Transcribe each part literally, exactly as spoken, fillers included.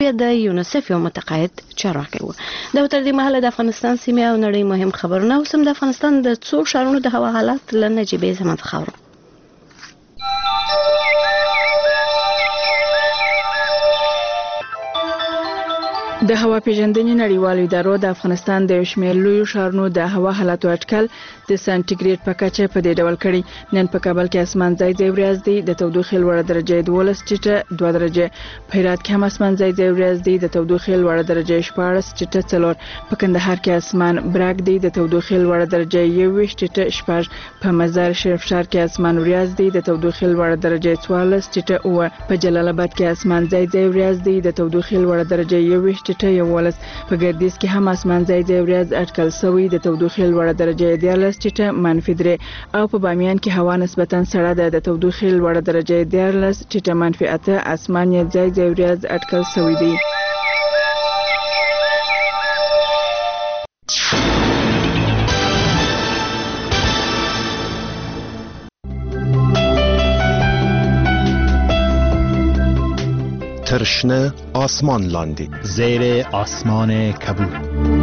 بیا د یونیسف یو متقاعد چارواکی و. دا تر دې مهاله د افغانستان سیمې او نړۍ مهم خبرونه اوس هم د افغانستان د څو ښارونو د هوا حالات له نجیبې زمان څخه اورو. د هوا پیژندنې نړیوالو ادارو د افغانستان د یو شمېر لویو ښارونو د هوا حالاتو اټکل د سانتیګریډ په کچه په دې ډول کړي. نن په کابل کې اسمان ځای ځای وریځ دی، د تودوخې لوړه درجه دولس ټیټه دوه درجه. په هرات کې هم اسمان ځای ځای وریځ دی، د تودوخې لوړه درجه شپاړس ټیټه څلور. په کندهار کې اسمان براک دی، د تودوخې لوړه درجه یوویشت ټیټه شپږ. په مزار شریف ښار کې اسمان وریځ دی، د تودوخې لوړه درجه څوارلس ټیټه اووه. په جلال آباد کې اسمان ځای ځای وریځ دی، د تودوخې لوړه درجه یوویشت ټیټه یوولس. په ګردیز کې هم اسمان ځای ځای وریځ اټکل شوی، د تودوخې لوړه درجه دیارلس ټیټه منفي درې. او په بامیان کې هوا نسبتا سړه ده، د تودوخې لوړه درجه دیارلس ټیټه منفي اته. اسمان یې ځای ځای وریځ اټکل شوی دی. ترشنه آسمان لاندی زیر آسمان کبود.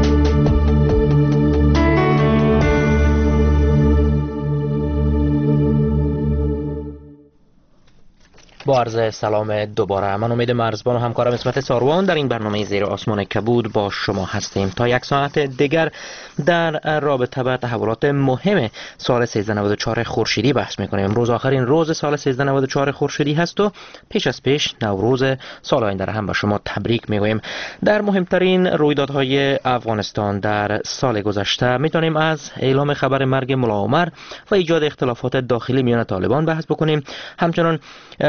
با عرض سلام دوباره، من امید مرزبان و همکارم اسمت ساروان در این برنامه زیر آسمان کبود با شما هستیم. تا یک ساعت دیگر در رابطه با تحولات مهم سال سیزده نود و چهار خورشیدی بحث میکنیم. امروز آخرین روز سال سیزده نود و چهار خورشیدی هست و پیش از پیش نوروز سال آینده را هم به شما تبریک میگوییم. در مهمترین رویدادهای افغانستان در سال گذشته میتونیم از اعلام خبر مرگ ملا عمر و ایجاد اختلافات داخلی میان طالبان بحث بکنیم. همچنان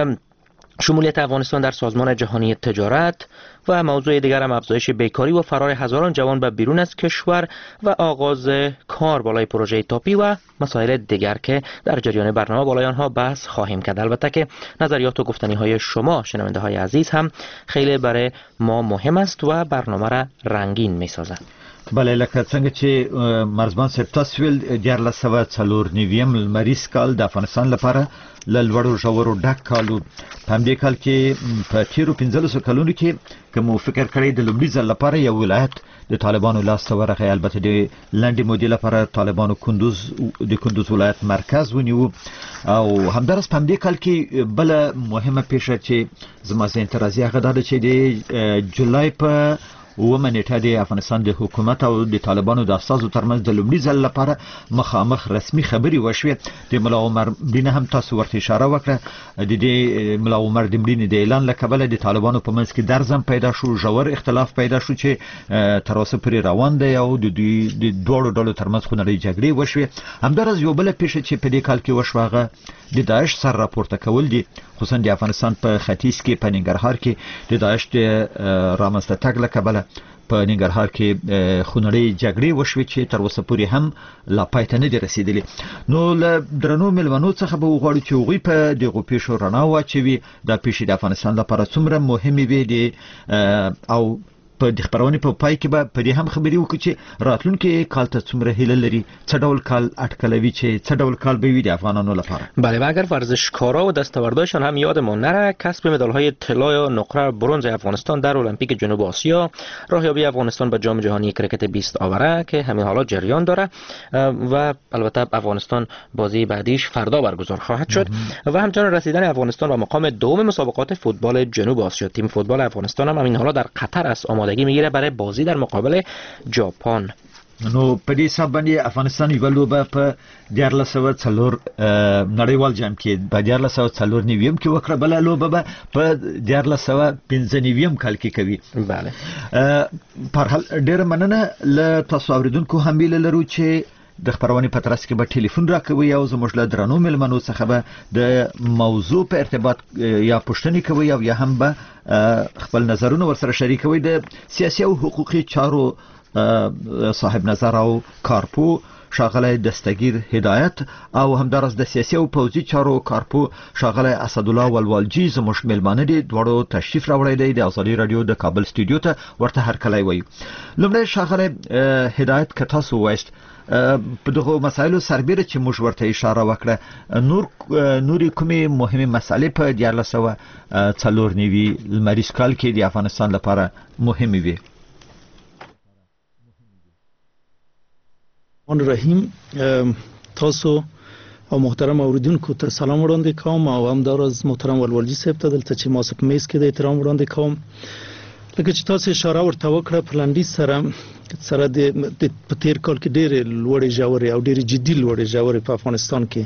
شمولیت افغانستان در سازمان جهانی تجارت و موضوع دیگر هم افزایش بیکاری و فرار هزاران جوان به بیرون از کشور و آغاز کار بالای پروژه تاپی و مسائل دیگر که در جریان برنامه بالای آنها بحث خواهیم کرد. البته که نظریات و گفتنی های شما شنونده های عزیز هم خیلی برای ما مهم است و برنامه را رنگین می سازد. بله، لکه څنګه چې مرزبان صاحب تاسو ویل دیارلس سوه څلور نویم لمریز کال د افغانستان لپاره له لوړو ژورو ډک کال و. په همدې کال کې په تیرو پنځلسو کلونو کې که مو فکر کړی د لومړي ځل لپاره یو ولایت د طالبانو لاسته ورغی. البته د لنډې مودې لپاره طالبانو کندوز د کندوز ولایت مرکز ونیو. او همدارس په همدې کال کې بله مهمه پیښه چې زما ذهن ته راځي هغه دا ده چې د جولای په اومه نیټه د افغانستان د حکومت او د طالبانو د استازو ترمنځ د لومړي ځل لپاره مخامخ رسمي خبرې وشوې. د ملا عمر مړینه هم تاسو ورته اشاره وکړه. د دې ملا عمر د مړینې د اعلان له کبله د طالبانو په منځ کې درزم پیدا شو، ژور اختلاف پیدا شو چې تر اوسه پورې روان دی او د دوی د دواړو ډلو ترمنځ خونړۍ جګړې وشوې. همداراز یو بله پیښه چې په دې کال کې وشوه هغه د داعش سر راپورته کول دي، خصوصا د افغانستان په ختیځ کې په ننګرهار کې د داعش د رامنځته تګ له کبله په ننګرهار کې خونړۍ جګړې وشوې چې تر اوسه پورې هم لا پای ته نه دي رسېدلې. نو له درنو مېلمنو څخه به وغواړو چې هغوی په دغو پیښو رڼا واچوي. دا پیښې د افغانستان لپاره څومره مهمې وې او په د خبرونې په پای کې به په دې هم خبرې وکړو چې راتلونکي کال ته څومره هیله لري، څه ډول کال اټکلوي چې څه ډول کال به وي د افغانانو لپاره. بله، و اگر ورزشکارا و دستاوردهایشان هم یادمان نره، کسب مدال‌های طلا و نقره برنز افغانستان در المپیک جنوب آسیا، راهیابی افغانستان به جام جهانی کرکت بیست آوره که همین حالا جریان داره و البته افغانستان بازی بعدیش فردا برگزار خواهد شد و همچنین رسیدن افغانستان به مقام دوم مسابقات فوتبال جنوب آسیا. تیم فوتبال افغانستان هم همین حالا در قطر است آمادگی میگیره برای بازی در مقابل ژاپن. نو په دې حساب باندې افغانستان یو لوبه په دیارلس سوه څلور نړیوال جام کې په دیارلس سوه څلور نویم کې وکړه، بله لوبه به په دیارلس سوه پنځه نویم کال کې کوي. بله، په هر حال ډېره مننه. له تاسو اورېدونکو هم هیله لرو چې د خبرونې په ترڅ کې به ټلیفون راکوي او زموږ له درنو مېلمنو څخه به د موضوع په ارتباط یا پوښتنې کوي او یا هم به خپل نظرونه ورسره شریکوي. د سیاسي او حقوقي چارو صاحب نظر او کارپو شاغلی دستگیر هدایت او همدارس د سیاسي او پوځي چارو کارپو شاغلی اسدالله ولوالجی زموږ میلمانه دي دواړو تشریف راوړی دی د ازادي رادیو د کابل سټوډیو ته ورته هرکلی وایي. لومړی شاغلی هدایت که تاسو وایست په دغه مسایلو سربیره چې موږ ورته اشاره وکړه نور نوري کومې مهمه مسالې په دیارلس سوه څلور نوي لمریز کال کې د افغانستان لپاره مهمه وي؟ الرحمن الرحیم، تاسو او محترم اوریدونکو ته سلام وړاندې کوم او همداراز محترم ولوالجي صاحب ته دلته چې ما په میز کې د احترام وړاندې کوم. لکه چې تاسو اشاره ورته وکړه په لنډیز سره سره د په تیر کال کې ډېرې لوړې ژورې او ډېرې جدي لوړې ژورې په افغانستان کې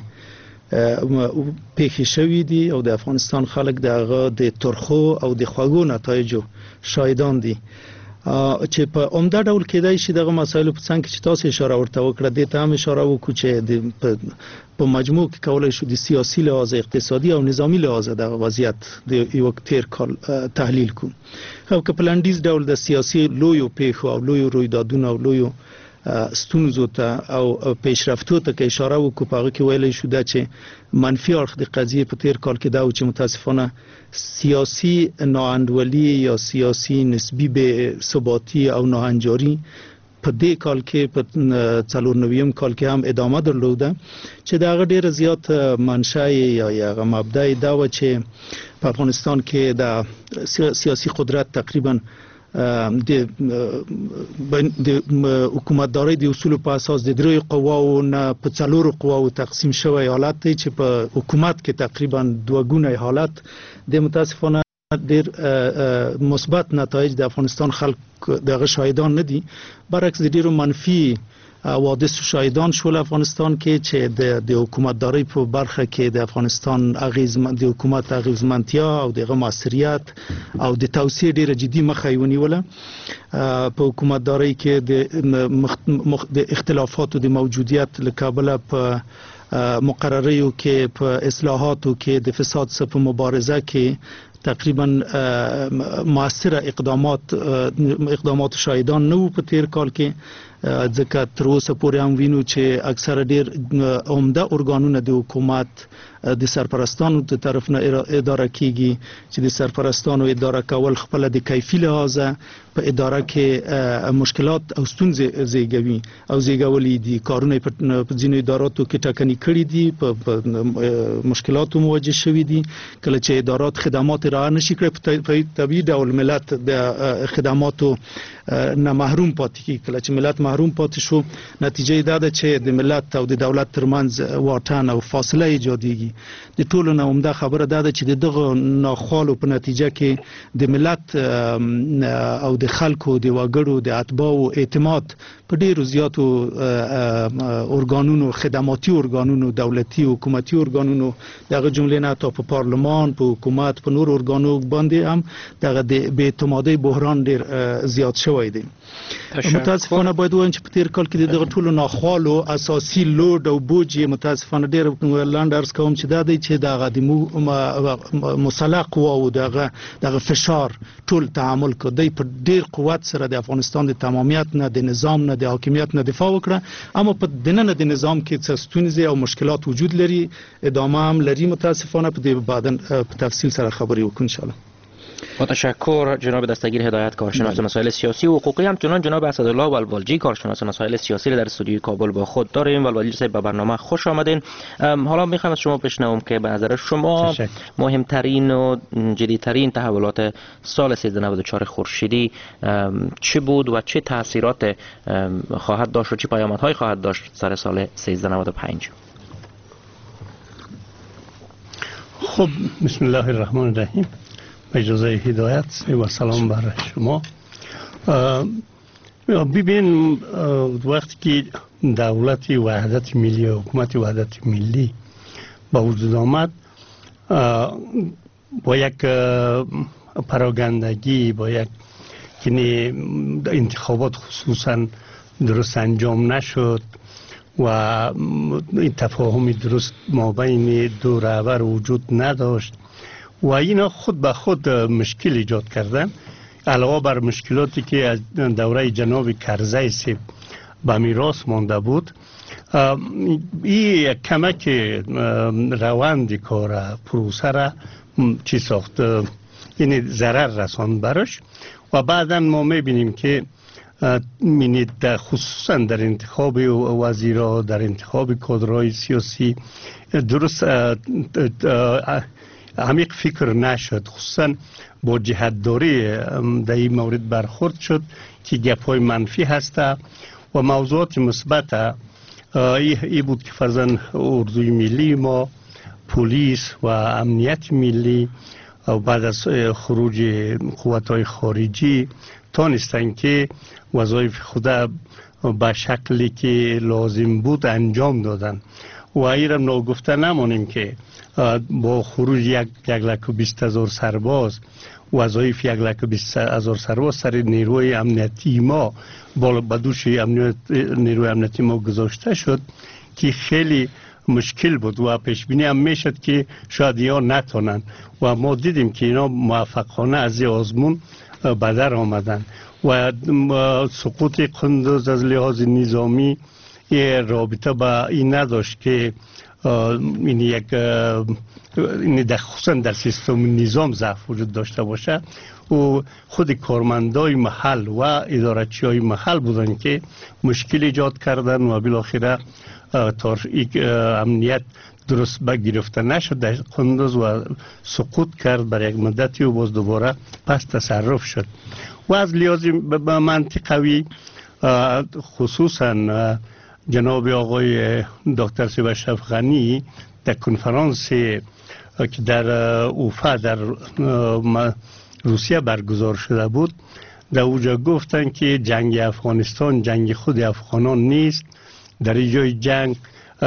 پیښې شوې دي او د افغانستان خلک د هغه د ترخو او د خوږو نتایجو شاهدان دي چې په عمده ډول کېدای شي دغه مسایلو په څنګ کې چې تاسو اشاره ورته وکړه دې ته هم اشاره وکړو چې د په مجموع کې کولای شو د سیاسي لحاظ اقتصادي او نظامی لحاظ د وضعیت د یو تیر کال تحلیل کو. خو که په لنډیز ډول د سیاسي لویو پیښو او لویو رویدادونو او لویو ستونزو ته او پیشرفتو ته کې اشاره وکړو په هغه کې ویلی شو دا چې منفي اړخ د قضیې په تیر کال کې دا و چې متاسفانه سیاسي ناانډولي یا سیاسي نسبی بې ثباتی او ناهنجاري په دې کال کې په څلور نویم کال کې هم ادامه درلوده چې دا هغه ډیره زیات منشأ یا هغه مبدا دا و چې په افغانستان کې د سیاسي قدرت تقریبا د د حکومتداري د اصول په اساس د درې قواو نه په څلورو قواو تقسیم شوی حالت دی چې په حکومت کې تقریبا دوه ګونه حالت د متاسفانه ډیر مثبت نتایج د افغانستان خلک دغه شاهدان نه دي، برعکس د ډیرو منفي حوادث شاهدان شول افغانستان کې چې د د حکومتداري په برخه کې د افغانستان اغیزمن د حکومت اغیزمنتیا او دغه موثریت او د توسعه ډیره جدي مخه ونیوله. په حکومتداري کې د د اختلافاتو د موجودیت لکابل په مقرریو کې په اصلاحاتو کې د فساد سره په مبارزه کې تقریبا موثره اقدامات اقدامات شاهدان نه وو په تیر کال کې، ځکه تر اوسه پورې هم وینو چې اکثره ډیر عمده ارګانونه د حکومت د سرپرستانو د طرف نه اداره کیږي چې د سرپرستانو اداره کول خپل د کیفي لحاظه په اداره کې مشکلات او ستونزې زیږوي او زیږولې دي. کارونه په ځینو اداراتو کې ټاکنې کړې دي، په مشکلاتو مواجه شوي دي. کله چې ادارات خدمات را نشي کړی په طبیعي ډول ملت د خدماتو نه محروم پاتې کیږي. کله چې ملت محروم پاتې شو نتیجه دا ده چې د ملت او د دولت ترمنځ واټن او فاصله ایجادېږي. د ټولو نه عمده خبره دا ده چې دغه ناخوالو په نتیجه کې د ملت او د خلکو د وګړو د اتباعو اعتماد په ډیرو زیاتو ارګانونو خدماتي ارګانونو دولتي حکومتي ارګانونو دغه جملې نه تا په پارلمان په حکومت په نور ارګانو باندې هم دغه د بې اعتمادۍ بحران ډیر زیات شوی دی. متاسفانه باید وایم چې په تیر کال کې دغه ټولو ناخوالو اساسي لوډ او بوج متاسفانه ډیر لاندې عرض کوم چې دا دی چې دغه د مسلح قوا او دغه دغه فشار ټول تعامل کوي په ډیر قوت سره د افغانستان د تمامیت نه د نظام نه د حاکمیت نه دفاع وکړه، اما په دننه د نظام کې څه ستونزې او مشکلات وجود لري، ادامه هم لري. متاسفانه په دې بعدن په تفصیل سره خبرې وکړو ان شاء الله. با تشکر جناب دستگیر هدایت کارشناس مسائل سیاسی و حقوقی، همچنان جناب اسدالله ولوالجی کارشناس مسائل سیاسی در استودیوی کابل با خود داریم. ولوالجی صاحب به برنامه خوش آمدین. حالا میخوام از شما بشنوم که به نظر شما مهمترین و جدیترین تحولات سال سیزده نود و چهار خورشیدی چه بود و چه تاثیرات خواهد داشت و چه پیامدهایی خواهد داشت سر سال سیزده نود و پنج؟ خب بسم الله الرحمن الرحیم. اجازه هدایت و سلام بر شما. ببین وقتی که دولت وحدت ملی و حکومت وحدت ملی با وجود آمد با یک پراگندگی با یک انتخابات خصوصا درست انجام نشد و این تفاهم درست ما بین دو رهبر وجود نداشت و اینا خود به خود مشکل ایجاد کردن، علاوه بر مشکلاتی که از دوره جناب کرزی به میراث مانده بود این کمک روند کار پروسه را چی ساخت، یعنی ضرر رساند برش. و بعدا ما میبینیم که مینید خصوصا در انتخاب وزیرا، در انتخاب کادرهای سیاسی درست عمیق فکر نشد، خصوصا با جهتداری در این مورد برخورد شد که گپ‌های منفی هست و موضوعات مثبت ای بود که فرزن اردوی ملی ما، پلیس و امنیت ملی و بعد از خروج قوت‌های خارجی تانستن که وظایف خود به شکلی که لازم بود انجام دادن. و ایرم ناگفته نمانیم که با خروج یک یک لک و بیست هزار سرباز، وظایف یک لک و بیست هزار سرباز سر نیروی امنیتی ما بالا بدوش امنیت نیروی امنیتی ما گذاشته شد که خیلی مشکل بود و پیش بینی هم میشد که شاید یا نتونن و ما دیدیم که اینا موفقانه از این آزمون به در آمدن و سقوط قندوز از لحاظ نظامی رابطه با این نداشت که این یک این خصوصا در سیستم نظام ضعف وجود داشته باشه و خود کارمندای محل و ادارچی های محل بودن که مشکل ایجاد کردن و بالاخره تا امنیت درست بگرفته نشد در قندوز و سقوط کرد برای یک مدتی و باز دوباره پس تصرف شد. و از لحاظ منطقوی خصوصا جناب آقای دکتر سیاوش افغانی در کنفرانس که در اوفا در روسیه برگزار شده بود در اوجا گفتن که جنگ افغانستان جنگ خود افغانان نیست، در جای جنگ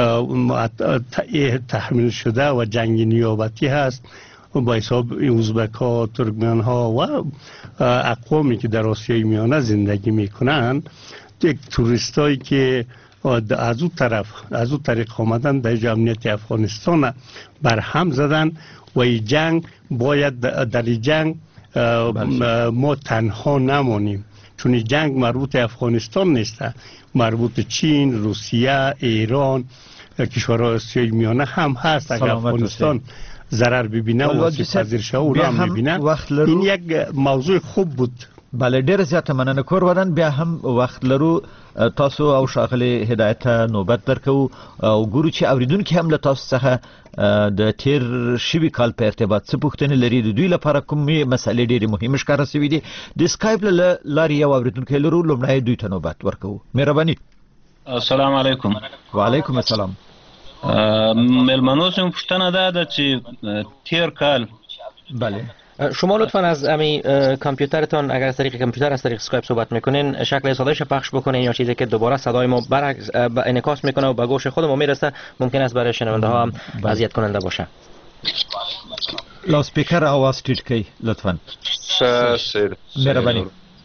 تحمیل شده و جنگ نیابتی هست با حساب ازبک ها، ترکمن ها و اقوامی که در آسیای میانه زندگی میکنن، یک توریستایی که از اون طرف از اون طریق آمدن در امنیت افغانستان بر هم زدن و این جنگ باید در این جنگ ما تنها نمانیم، چون این جنگ مربوط افغانستان نیست، مربوط چین، روسیه، ایران، کشورهای آسیای میانه هم هست. اگر افغانستان ضرر ببینه و پذیر شه او را میبینه. این یک موضوع خوب بود. بله ډیر زیاته مننه کور ودان. بیا هم وخت لرو تاسو او شاغلي هدایت نوبت درکو او ګورو چې اوریدونکو هم له تاسو څخه د تیر شوي کال په ارتباط څه پوښتنې لري، د دوی لپاره کومې مسلې ډېرې مهمه ښکاره شوې دي. د سکایپ له لارې یو اوریدونکو لرو، لومړی دوی ته نوبت ورکوو. مهرباني. السلام علیکم. وعلیکم السلام. ملمنو سم پوښتنه ده د چې تیر کال بله شما لطفا از امی کامپیوترتان اگر از طریق کامپیوتر از طریق اسکایپ صحبت میکنین شکل سادهش پخش بکنین یا چیزی که دوباره صدای ما برعکس انعکاس میکنه و به گوش خود ما میرسه ممکن است برای شنونده ها هم اذیت کننده باشه. لاسپیکر آواز ټیټ کړئ لطفا. سر مهرباني.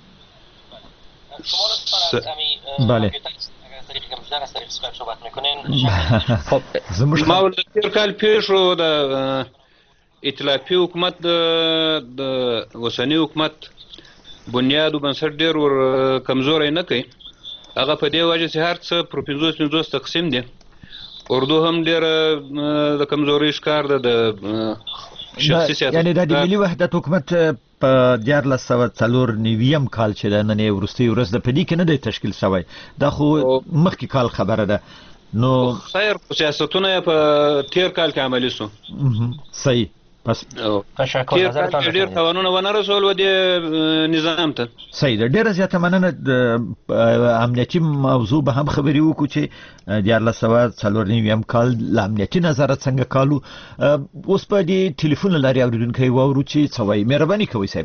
بله خب ما ول تیر کال پیښو د ائتلافي حکومت د اوسنی حکومت بنیاد او بنسټ ډیر ور کمزوري نه کوي. هغه په دې وجه چې هر څه پر پنځوس پنځوس تقسیم دي. اردو هم ډیر د کمزوري ښکار ده د شخصي سیاست. یعنی د ملي وحدت حکومت په دیارلس سوه څلور نویم کال چې د نن وروستۍ ورځ د پدې کې نه دی تشکیل شوی، دا خو مخکې کال خبره ده. نو خیر سیاستونه په تیر کال کې عملي شو. صحیح. پس تشکر نظرتان ډیر قانون ونه رسول و د نظام ته. صحیح ده. ډیره زیاته مننه. د امنیتي موضوع به هم خبرې وکړو چې دیارلس سوه څلور نویم کال له امنیتي نظره څنګه کالو. اوس په دې ټلیفون له لارې اورېدونکی واورو چې څه وایي. مهرباني کوئ صاحب.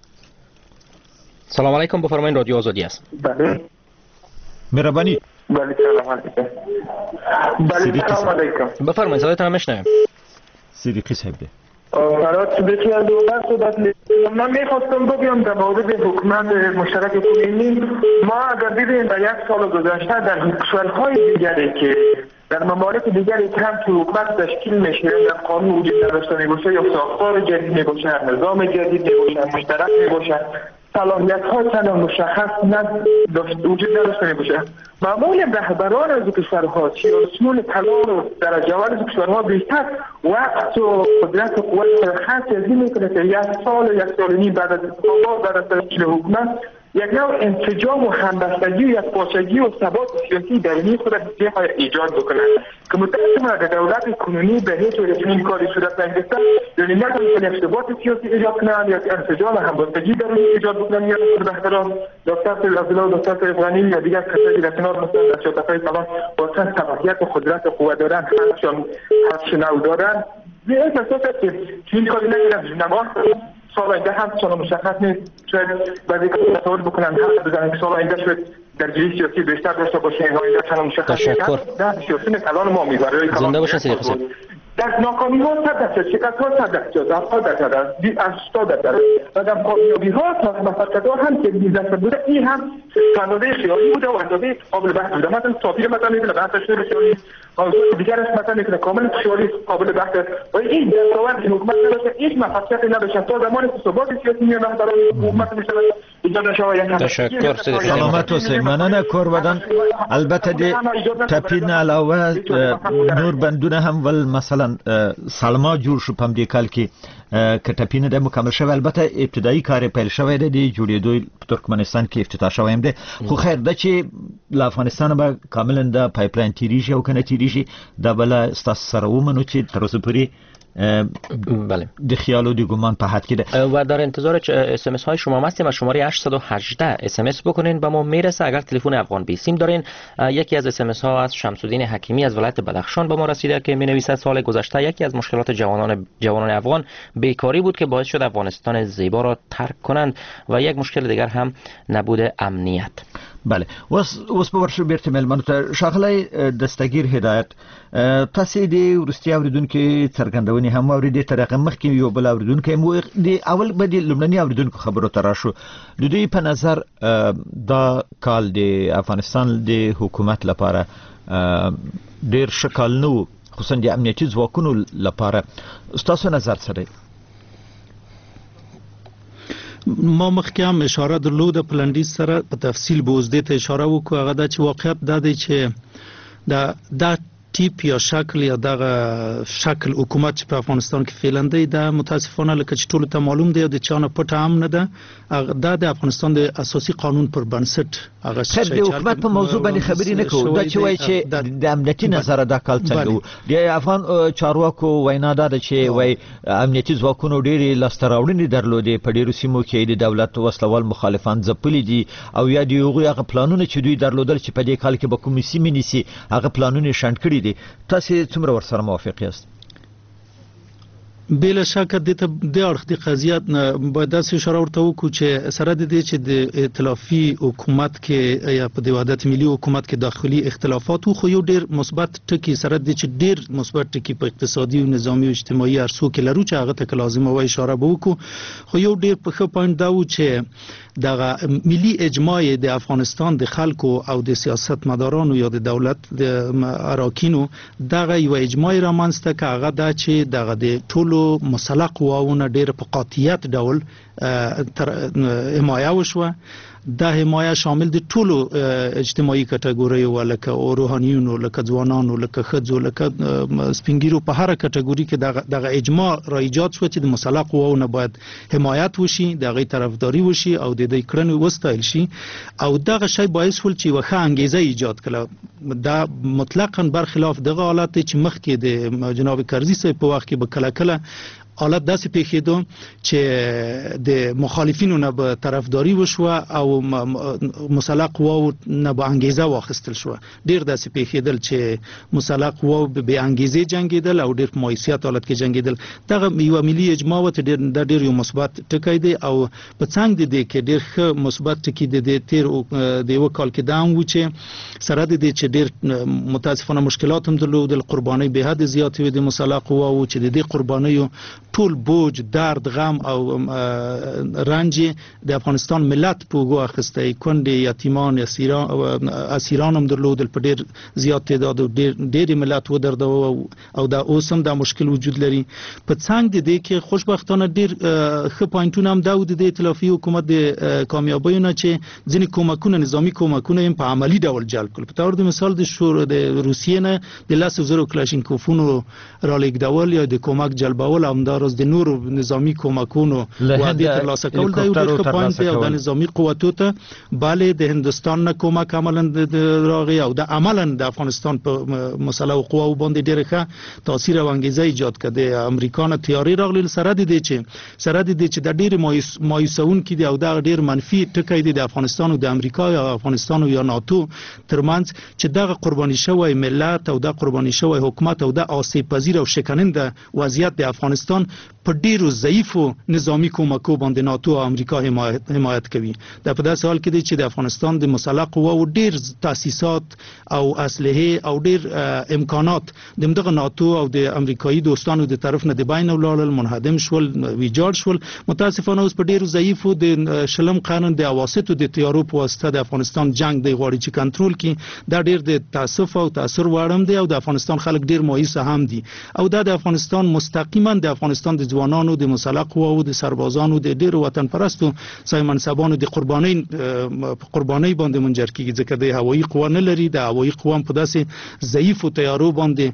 سلام علیکم، بفرمایید رادیو آزادی است. بله. مهرباني. بله سلام علیکم. بله سلام علیکم. بفرمایید صدایتان رو میشنویم. صدیقی صاحب ده. برات بسیار دوباره صحبت می‌کنم. من می‌خواستم بگم در مورد حکومت مشترک کمونی ما اگر دیدیم در یک سال گذشته در کشورهای دیگری که در ممالک دیگری که هم که حکومت تشکیل میشه در قانون وجود نداشته میباشه یا ساختار جدید میباشه، نظام جدید میباشه، مشترک میباشه، صلاحیت ها چند مشخص نداشت وجود نداشته باشه. معمولا رهبران از کشورها سیاسیون کلان و در جوال از کشورها بیشتر وقت و قدرت و قوت خاصی از این میکنه که یک سال یک سال و نیم بعد از انتخابات بعد از تشکیل حکومت یک نوع انسجام و همبستگی و یک پاشگی و ثبات سیاسی درونی خود را ایجاد بکنند که متأسفانه در دولت کنونی به هیچ وجه این کاری صورت نگرفته. یعنی نه یک ثبات سیاسی ایجاد کنند یا انسجام و همبستگی درونی ایجاد بکنند یا رهبران دکتر عبدالله و دکتر افغانی یا دیگر کسانی در کنار مثلا در شبکه‌های کلان با چند صلاحیت و قدرت و قوت دارند حرفشان حرفشنو دارند به این اساس که این کاری نگیرند نما سال آینده هم سال مشخص نیست. شاید بعضی کسان تصور بکنند حق بزنند که سال آینده شاید درجه سیاسی بیشتر داشته باشه این آینده سال مشخص نیست. در سیاسی کلان ما می‌بره زنده باشین سید حسین. در ناکامی ها صد درصد شکست ها صد درصد هفتاد درصد از هشتاد درصد و در کامیابی ها موفقیت ها هم که بیست درصد بوده این هم اندازه خیالی بوده و اندازه قابل بحث بوده. مثلا صافی مثلا میتونه بحث شده خیالی موضوع دیگرش مثلا میتونه کامل خیالی قابل بحث و این دستاورد که حکومت نداشته هیچ موفقیتی نداشته تا زمانی که ثبات سیاسی میاد برای حکومت میشه ایجاد شود. تشکر سید حسین. سلامت اوسئ. مننه کور بدن. البته د ټپین علاوه نور بندونه هم ول مثلا سالما جوړ شو په دې کال کې که ټپینه د مکمل شوی. البته ابتدایي کار پیل شوی دی د جوړېدو په ترکمنستان کې افتتاح شوی هم دی خو خیر د چې له افغانستان به کاملا د پایپ لاین تیریږي او کنه تیریږي دا بل ستاسو سره ومنو چې تر اوسه پورې بله د خیال و د گمان په حد کې ده و در انتظار اس ام اس های شما هستیم. از شماره هشت یک هشت اس ام اس بکنین به ما میرسه. اگر تلفن افغان بی سیم دارین یکی از اس ام اس ها از شمس‌الدین حکیمی از ولایت بدخشان به ما رسیده که می‌نویسد سال گذشته یکی از مشکلات جوانان جوانان افغان بیکاری بود که باعث شد افغانستان زیبا را ترک کنند و یک مشکل دیگر هم نبود امنیت. بله اوس اوس په ورشو بیرته ملمنو ته شاغلی دستگیر هدایت تاسو د ورستي اوریدونکو څرګندونې هم اوریدې طریقه مخکې یو بل اوریدونکو مو د اول به د لمنني اوریدونکو خبرو تر شو د دوی په نظر دا کال د افغانستان د حکومت لپاره ډیر شکل نو خصوصا د امنیتي ځواکونو لپاره تاسو نظر څه دی؟ ما مخکې هم اشاره درلوده په لنډیز سره په تفصیل به اوس دې ته اشاره وکړو. هغه دا چې واقعیت دا دی چې دا دا تیپ یا شکل یا دغه شکل حکومت چې په افغانستان کې فعلا دی دا متاسفانه لکه چې ټول ته معلوم دی او د چانه پټه هم نه ده. دا د افغانستان د اساسي قانون پر بنسټ هغه خیر د حکومت په موضوع باندې خبرې نه کوو. دا چې وایي چې د امنیتي نظر دا کال څنګه د افغان چارواکو وینا دا چې وایي امنیتي ځواکونو ډېری لاسته راوړنې درلودې په ډېرو سیمو کې د دولت وسلوال مخالفان ځپلي دي او یا د هغوی هغه پلانونه چې دوی درلودل چې په دې کال کې به کومې سیمې نیسي هغه پلانونه شنډ کړي دي. تاسو څومره ورسره موافق یاست؟ بلا شک د ته د اړخ د قضیت باید داسې اشاره ورته وکړو چې سره د دې چې د ائتلافي حکومت کې یا په د وحدت ملي حکومت کې داخلي اختلافات خو یو ډیر مثبت ټکی سره د چې ډیر مثبت ټکی په اقتصادي او نظامی او اجتماعي ارسو کې لرو چې هغه ته لازم و اشاره وکړو. خو یو ډیر په ښه پوینټ دا و چې دغه ملي اجماع د افغانستان د خلکو او د سیاست مدارانو یا د دولت د اراکینو دغه یو اجماع رامنځته که هغه دا چې دغه د ټولو مسلح قواونه ډېر په قاطعیت ډول حمایه وشوه. دا حمایه شامل د ټولو اجتماعي کټګوریو لکه روحانیونو لکه ځوانانو لکه ښځو لکه سپینګیرو په هر کټګوري کې دغه دغه اجماع را ایجاد شو چې د مسلح قواونه باید حمایت وشي دغه طرفداري وشي او د دې کړنو وستایل شي او دغه شی باعث ول چې وخه انګیزه ایجاد کړه. دا مطلقاً برخلاف دغه حالت چې مخکې د جناب کرزي صاحب په وخت کې به کله کله حالت داسې پیښېدو چې د مخالفینو نه به طرفداري وشوه او مسلح قواو نه به انګیزه واخیستل شوه. ډېر داسې پیښېدل چې مسلح قواو به انګیزې جنګېدل او ډېر په مایوسیت حالت کې جنګېدل. دغه یوه ملي اجماع و چې دا ډېر یو مثبت ټکی دی او په څنګ د دې کې ډېر ښه مثبت ټکي د دې تېر د یوه کال کې دا هم و چې سره د دې چې ډېر متاسفانه مشکلات هم درلودل، قربانۍ بې حد زیاتې وې د مسلح قواو چې د دې قربانیو ټول بوج درد غم او رنج د افغانستان ملت په وګو اخیسته کندې یتیمان اسیران اسیران هم درلودل په ډیر زیات تعداد او ډیر ډیر ملت و درد او دا اوس هم دا مشکل وجود لري په څنګ د دې کې خوشبختانه ډیر ښه پوینټونه هم دا د ائتلافي حکومت د کامیابیونه چې ځینې کومکونه نظامی کومکونه هم په عملی ډول جلب کړل په تور د مثال د شور د روسیې نه د لاس زرو کلاشینکوفونو را لېږدول یا د کومک جلبول همدارس د نور نظامی کومکونو وعده ترلاسه کول دا یو ډېر ښه پوینټ دی او د نظامی قوتو ته بله د هندستان نه کومک عملاً راغی او د عملاً د افغانستان په مسله او قواو باندې ډېر ښه تاثیر او انګیزه ایجاد کړ د امریکا نه تیاری راغلی سره د دې چې سره د دې چې د ډېر مایوسون کې دی او دا ډېر منفي ټکی دی د افغانستان او د امریکا یا افغانستان او یا ناتو ترمنځ چې دغه قرباني شوی ملت او د قرباني شوی حکومت او د آسیب پذیر او شکننده وضعیت د افغانستان په ډیرو ضعیفو نظامی کومکو باندې ناتو او امریکا حمایت حمایت کوي دا په داسې حال کې دی چې د افغانستان د مسلح قواو ډیر تاسیسات او اسلحه او ډیر امکانات د دغه ناتو او د امریکایي دوستانو د طرف نه د بین ولول منهدم شول ویجاړ شول متاسفانه اوس په ډیرو ضعیفو د شلم قانون د اواسطو د تیارو په واسطه د افغانستان جنگ د غواړي چې کنټرول کړي دا ډیر د تاسف او تاثیر وړم دی او د افغانستان خلک ډیر مایوس هم دي او دا د افغانستان مستقیما د افغانستان د ځوانانو د مسلح قواو د سربازانو د ډیر وطن پرستو سای منصبانو د قربانۍ قربانۍ باندې منجر کیږي ځکه د هوایي قوا نه لري د هوایي قوا په داسې ضعیف او تیارو باندې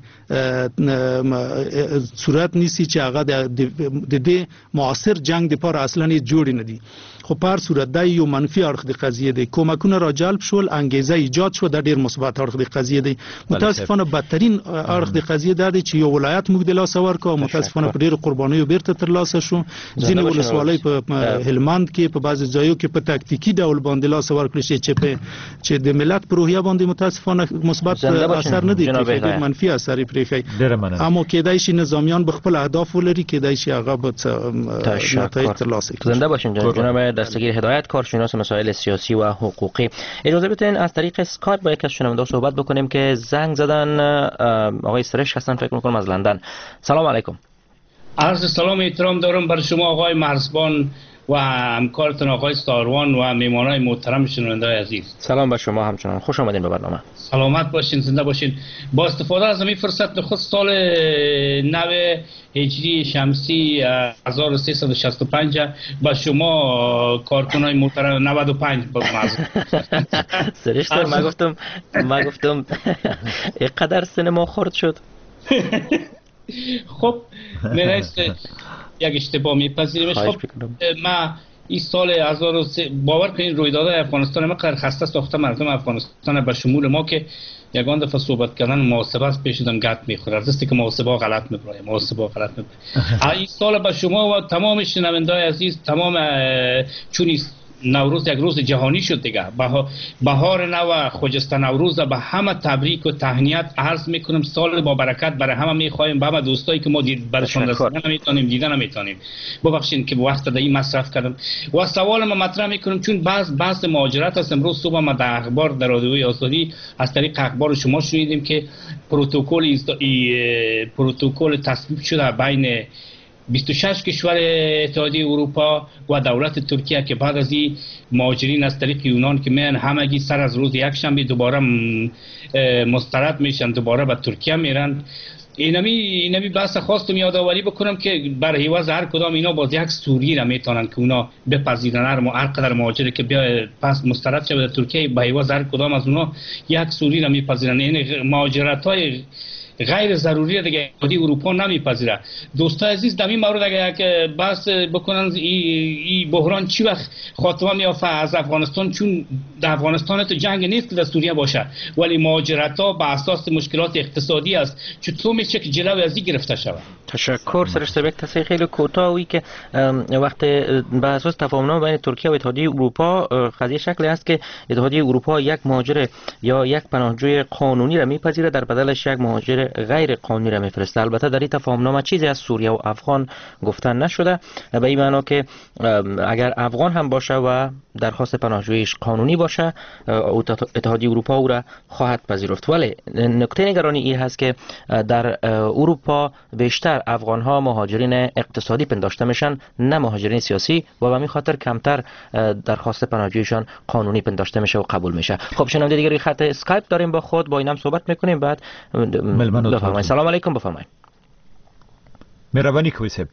صورت نیسی چې هغه د دې معاصر جنگ لپاره اصلا جوړ نه دي خو په هر صورت دا یو منفي اړخ د قضیه دی کومکونه را جلب شول انګیزه ایجاد شو د ډیر مثبت اړخ د قضیه دی متاسفانه بدترین اړخ د قضیه دا دی چې یو ولایت موږ د لاس ورکو متاسفانه په ډیر قربانیو بیرته ترلاسه شو ځینې ولسوالۍ په هلمند کې په بعضي ځایو کې په تاکتیکي ډول باندې لاس ورکړل شي چې په چې د ملت پر روحیه باندې متاسفانه مثبت اثر نه دی ډیر منفي اثر پرې کوي اما کېدای شي نظامیان به خپل اهداف ولري کېدای شي هغه به نتایج ترلاسه کړي زنده باشین جناب دستگیر هدایت کارشناس مسائل سیاسی و حقوقی اجازه بدین از طریق اسکایپ با یک از شنونده صحبت بکنیم که زنگ زدن آقای سرش هستن فکر میکنم از لندن سلام علیکم عرض سلام احترام دارم بر شما آقای مرزبان و همکارتون آقای ساروان و میمانای محترم شنونده عزیز سلام بر شما همچنان خوش آمدین به برنامه سلامت باشین زنده باشین با استفاده از این فرصت خود سال نو هجری شمسی هزار و سیصد و شصت و پنج با شما کارکنای محترم نود و پنج با سرشت ما گفتم ما گفتم اینقدر سینما خورد شد خب مرسی یک اشتباه میپذیریم. خب ما این سال هزار و سه باور کنید رویدادهای افغانستان ما قرار خسته ساخته مردم افغانستان به شمول ما که یگان دفعه صحبت کردن محاسبه از پیش دادن گت میخوره از دستی که محاسبه غلط میبره محاسبه غلط میبره این سال به شما و تمام شنونده‌های عزیز تمام چون نوروز یک روز جهانی شد دیگه بهار نو خجسته نوروز به همه تبریک و تهنیت عرض میکنم سال با برکت برای همه میخوایم به همه دوستایی که ما دید برشون رسیدن نمیتونیم دیدن نمیتونیم ببخشید که وقت در این مصرف کردم و سوال ما مطرح میکنم چون بعض بحث مهاجرت است امروز صبح ما در اخبار در رادیوی آزادی از طریق اخبار شما شنیدیم که پروتکل پروتکل تصویب شده بین بیست و شش کشور اتحادیه اروپا و دولت ترکیه که بعد از این مهاجرین از طریق یونان که میان همگی سر از روز یک شنبه دوباره مسترد میشن دوباره به ترکیه میرن اینمی اینمی بحث خواستم یادآوری بکنم که بر حیواز هر کدام اینا باز یک سوری را میتونن که اونا بپذیرن هر قدر مهاجری که بیا پس مسترد شه به ترکیه به حیواز هر کدام از اونا یک سوری را میپذیرن یعنی مهاجرت های غیر ضروری دیگه اتحادیه اروپا نمیپذیره. دوستان عزیز در این مورد اگر یک بحث بکنن این بحران چی وقت خاتمه میافته از افغانستان چون در افغانستان تو جنگ نیست که در سوریه باشه ولی مهاجرت ها به اساس مشکلات اقتصادی است چطور میشه که جلوی از این گرفته شود. تشکر سرش یک تصحیح خیلی کوتاهی که وقت به اساس تفاهمنامه بین ترکیه و اتحادیه اروپا قضیه شکلی است که اتحادیه اروپا یک مهاجر یا یک پناهجوی قانونی را میپذیره در بدلش یک مهاجر غیر قانونی را میفرسته. البته در این تفاهمنامه چیزی از سوریه و افغان گفتن نشده به این معنا که اگر افغان هم باشه و درخواست پناهجوییش قانونی باشه باشه اتحادیه اروپا او را خواهد پذیرفت. ولی نکته نگرانی این هست که در اروپا بیشتر افغان ها مهاجرین اقتصادی پنداشته میشن نه مهاجرین سیاسی و به همین خاطر کمتر درخواست پناهجویشان قانونی پنداشته میشه و قبول میشه. خب شنونده دیگری خط اسکایپ داریم با خود، با اینم صحبت میکنیم. بعد بفرمایید. سلام علیکم، بفرمایید. مهربانی کوي صاحب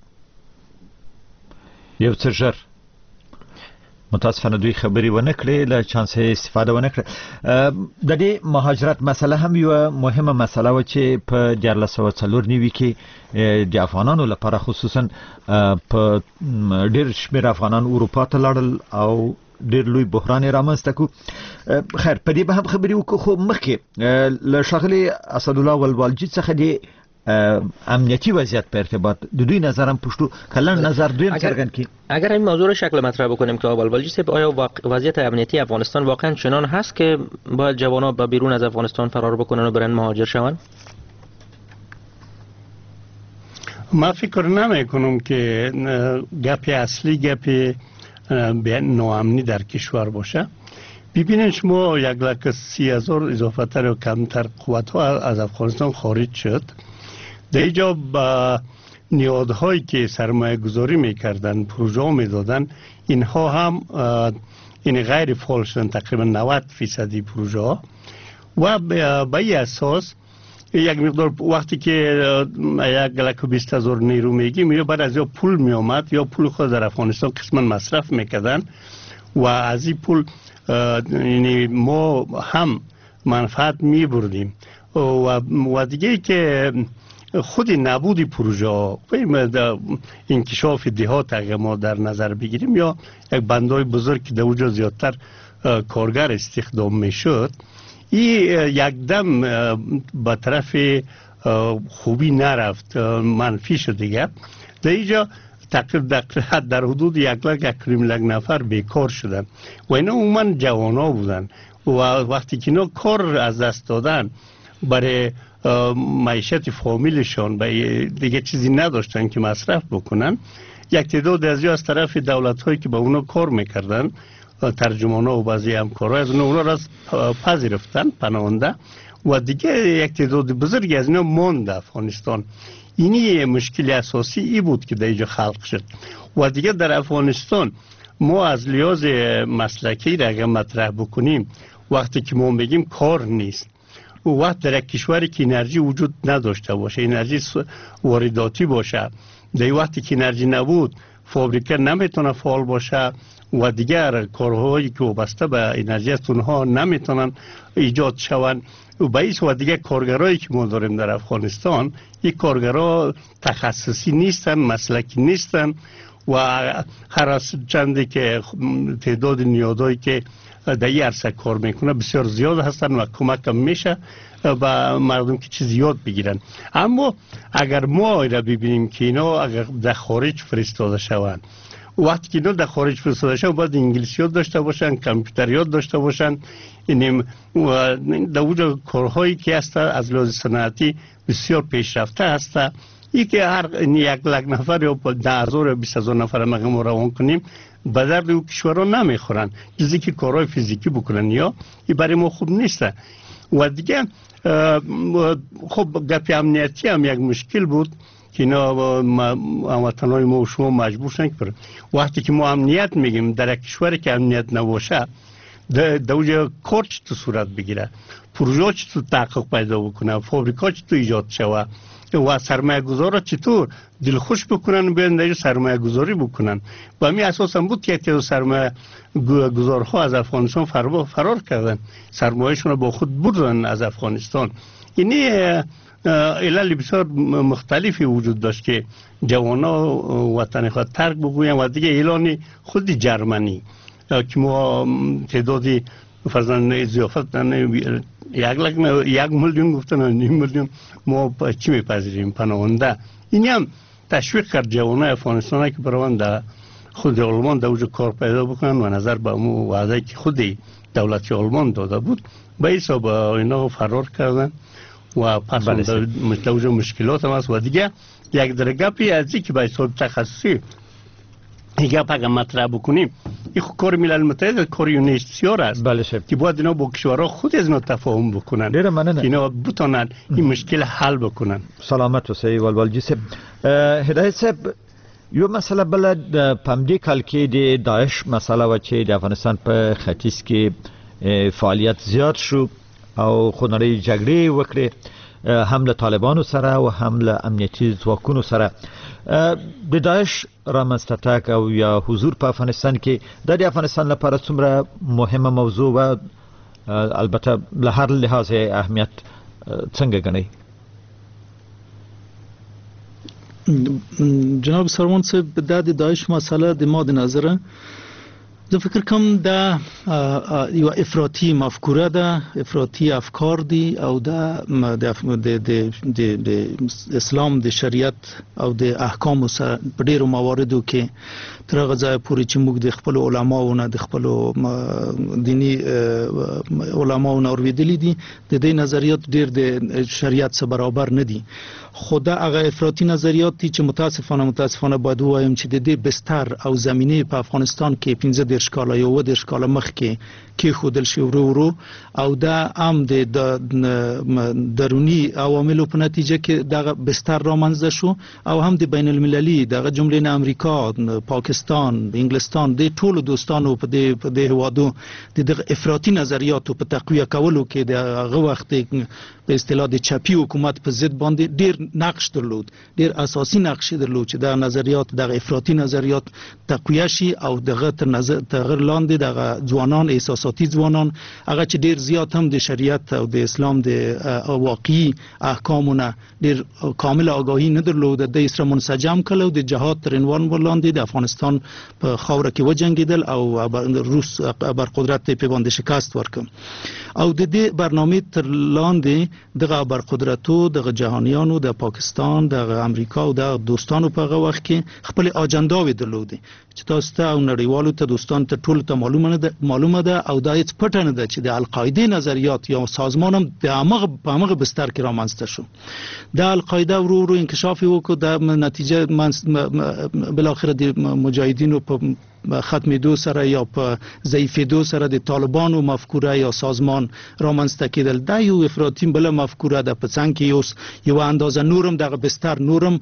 یو څه ژر متاسفانه دوی خبري ونه کړې له چانس استفاده ونه کړه. د دې مهاجرت مسله هم یو مهمه مسله و چې په دیارلس سوه څلور نوي کې د افغانانو لپاره خصوصا په ډېر شمېر افغانان اروپا ته لاړل او ډېر لوی بحران رامنځته کو. خیر په دې به هم خبرې وکړو، خو مخکې له ښاغلي اسدالله ولوالجي څخه د امنیتی وضعیت په ارتباط د دوی نظر هم پوښتو، کلن نظر دوی هم څرګند کړي. اگر این موضوع رو شکل مطرح بکنیم که ولوالجی صاحب، آیا وضعیت امنیتی افغانستان واقعا چنان هست که باید جوان‌ها به بیرون از افغانستان فرار بکنن و برن مهاجر شوند؟ ما فکر نمی کنم که گپ اصلی گپ ناامنی در کشور باشه. ببینید شما یک لک سی هزار اضافه تر و کمتر قوت ها از افغانستان خارج شد. در اینجا با نیازهایی که سرمایه گذاری میکردن، پروژه ها میدادن، اینها هم این غیر فعال شدن، تقریبا نود فیصدی پروژه ها. و به این اساس یک مقدار وقتی که یک لک و بیست هزار نیرو میگیم، یا بعد از یا پول میامد یا پول خود در افغانستان قسما مصرف میکردن و از این پول یعنی ما هم منفعت می بردیم. و, و دیگه که خود نبود پروژه ها و انکشاف دهات اگر ما در نظر بگیریم، یا یک بندای بزرگ که در اونجا زیادتر کارگر استخدام می شد، این یک دم به طرف خوبی نرفت، منفی شد دیگه. در اینجا تقریبا در حدود یک لک یک لک نفر بیکار شدن و اینا عموما جوانا بودن و وقتی که اینا کار از دست دادن برای معیشت فامیلشان دیگه چیزی نداشتن که مصرف بکنن، یک تعداد از از طرف دولت هایی که با اونا کار میکردن، ترجمان ها و بعضی همکارای از اونا را پذیرفتن پناهنده و دیگه یک تعداد بزرگی از اینا ماند افغانستان. اینی مشکل اساسی ای بود که در اینجا خلق شد. و دیگه در افغانستان ما از لحاظ مسلکی را اگر مطرح بکنیم، وقتی که ما بگیم کار نیست، وقت در یک کشوری که انرژی وجود نداشته باشه، انرژی وارداتی باشه، در وقتی که انرژی نبود فابریکه نمیتونه فعال باشه و دیگر کارهایی که وابسته به انرژی است اونها نمیتونن ایجاد شوند. و باعث و دیگه کارگرایی که ما داریم در افغانستان، این کارگرها تخصصی نیستن، مسلکی نیستن و هر از چندی که تعداد نیازهایی که در این عرصه کار میکنه بسیار زیاد هستن و کمک هم میشه به مردم که چیز یاد بگیرن. اما اگر ما را ببینیم که اینا اگر در خارج فرستاده شوند، وقتی که اینا در خارج فرستاده شوند باید انگلیسی یاد داشته باشن، کامپیوتر یاد داشته باشن. اینیم در اونجا کارهایی که هست از لحاظ صنعتی بسیار پیشرفته هست. ای که هر یک لک نفر یا ده هزار یا بیست هزار نفر ما روان کنیم به درد او کشورها نمیخورن، چیزی که کارهای فیزیکی بکنن یا این برای ما خوب نیست. و دیگه خب گپ امنیتی هم یک مشکل بود که اینا هموطنهای ما و شما مجبور شدن که وقتی که ما امنیت میگیم در یک کشوری که امنیت نباشه، در اونجا کار چطور صورت بگیره، پروژه چطور تحقق پیدا بکنه، فابریکا چطور ایجاد شوه و سرمایه گذار چطور دلخوش بکنن بیان در سرمایه گذاری بکنن. و همین اساس هم بود که یک سرمایه گذارها از افغانستان فرار کردن، سرمایهشون رو با خود بردن از افغانستان. اینی علل بسیار مختلفی وجود داشت که جوانا وطن خود ترک بگوین. و دیگه اعلان خود جرمنی که ما تعدادی فرزن ضیافت یک لک یک میلیون گفتن، نیم میلیون ما چی میپذیریم پناهنده. اینی هم تشویق کرد جوانای افغانستان که بروند در خود آلمان در اونجا کار پیدا بکنن و نظر به امو وعده که خود دولت آلمان داده بود به حساب اینا فرار کردن و پس در اونجا مشکلات هم هست. و دیگه یک درگپی از این که به حساب تخصصی یک گپ اگر مطرح بکنیم، این کار ملل متحد کار یونسکو است بله شب که باید اینا با کشورها خود از اینا تفاهم بکنن ډیره مننه اینا بتونن این مشکل حل بکنن. سلامت اوسئ ولولجی صاحب. هدایت صاحب یو مسله بل د پمدی کال کې د داعش مسله و چې د افغانستان په ختیځ کې فعالیت زیات شو او خونړۍ جګړې وکړې هم له طالبانو سره او هم له امنیتي ځواکونو سره. د داعش رامنځته تګ او یا حضور په افغانستان کې د افغانستان لپاره څومره مهمه موضوع و البته له هر لحاظ اهمیت څنګه ګڼئ؟ جناب سروان صاحب دا د داعش مسله د ما د نظره زه فکر کوم دا یو افراطي مفکوره ده، افراطي افکار دي او دا د د اسلام د شریعت او د احکام سره په ډیرو مواردو کې تر هغه ځای پورې چې موږ د خپل علماو نه د خپل دینی علماو نه اوریدلي دي د دې نظریات ډیر د شریعت سره برابر نه دي. خدا هغه افراطي نظریات دي چې متاسفانه متاسفانه باید وایم چې د دې بستر او زمینه په افغانستان کې پنځه دېرش کاله یو دېرش کاله مخکې کې خودل شي ورو ورو او دا هم د درونی عواملو په نتیجه کې دغه بستر رامنځته شو او هم د بین المللي دغه جمله نه امریکا، پاکستان، انګلستان د ټولو دوستانو په دې په دې هوادو د دغه افراطي نظریاتو په تقویه کولو کې د هغه وخت په اصطلاح د چپی حکومت په ضد باندې ډیر نقش درلود، ډیر اساسي نقش درلود چې د نظریات د افراطي نظریات تقویه شي او دغه تر نظر تغیر لاندې دغه ځوانان احساساتي ځوانان هغه چې ډیر زیات هم د شریعت او د اسلام د واقعي احکامونه ډیر کامل آگاهی نه درلود، د اسره منسجم کړو د جهاد تر عنوان ولاندې د افغانستان په خاوره کې وجنګیدل او روس بر قدرت په باندې شکست ورکړ او د دې برنامه تر لاندې دغه بر قدرتو دغه جهانیانو د پاکستان د امریکا او د دوستانو په هغه وخت کې خپل اجنډاوې درلودې چې تاسو ته او نړیوالو ته دوستان ته ټول ته معلومه ده معلومه ده او دا هیڅ پټه نه ده چې د القاعده نظریات یا سازمان هم د هغه په هغه بستر کې رامنځته شو. د القاعده ورو ورو انکشاف وکړ د نتیجه بل اخر د مجاهدینو په ختمېدو سره یا په ضعیفېدو سره د طالبانو مفکوره یا سازمان رامنځته کېدل. دا یو افراطي بل مفکوره ده په څنګ کې یو یو اندازه نورم دغه بستر نورم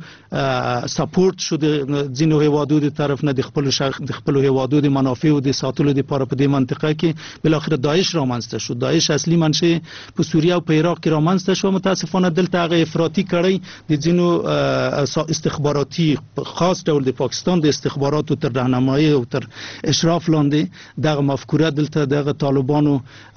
سپورټ شو د ځینو هیوادو د طرف نه د خپل شخص د خپل هیوادو د منافعو د ساتلو لپاره په دې منطقه کې بل اخر داعش رامنځته شو. داعش اصلي منشأ په سوریه او په عراق کې رامنځته شو. متاسفانه دلته هغه افراطي کړی د ځینو استخباراتي خاص ډول د پاکستان د استخباراتو تر راهنمایي او تر اشراف لاندې دغه مفکوره دلته دغه طالبانو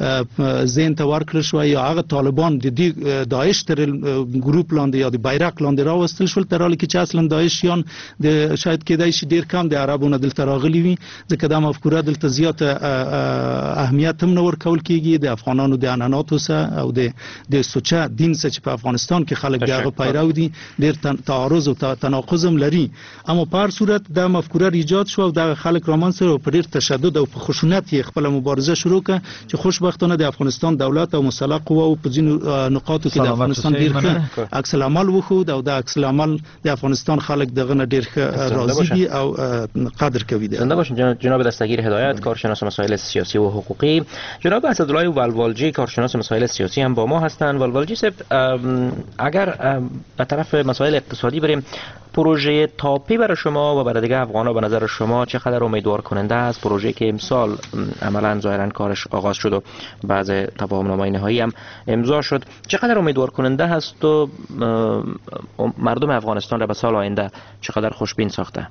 زین ته ورکړل شو یا هغه طالبان د دې داعش تر ګروپ لاندې یا د بیرق لاندې راوستل شول تر حاله کې چې اصلا داعشیان د شاید کېدای شي ډیر کم د عربونو دلته راغلي وي ځکه دا مفکوره دلته زیات اهمیت هم نه ورکول کیږي د افغانانو د عنعناتو سره او د د سوچه دین سره چې په افغانستان کې خلک دغه پیرو دي ډیر تعارض او تناقض هم لري. اما په هر صورت دا مفکوره ایجاد شو او د خلک رامنځته په ډیر تشدد او په خشونت یې خپل مبارزه شروع کړه چې خوشبختانه د افغانستان دولت او مسلح قواو په ځینو نقاطو کې د افغانستان ډیر ښه عکس العمل وښود او د عکس العمل د افغانستان خلک دغه نه ډیر راضي دي او قدر کوي. زنده باشین جناب دستگیر هدایت، کارشناس مسائل سیاسی و حقوقی. جناب اسدالله والوالجی، کارشناس مسائل سیاسی هم با ما هستند. والوالجی صاحب، اگر به طرف مسائل اقتصادی بریم، پروژه تاپی برای شما و برای دیگه افغانا به نظر شما چقدر امیدوار کننده است؟ پروژه که امسال عملا ظاهرا کارش آغاز شد و بعض تفاهم‌نامه‌های نهایی هم امضا شد، چقدر امیدوار کننده است و مردم افغانستان را به سال آینده چقدر خوشبین ساخته؟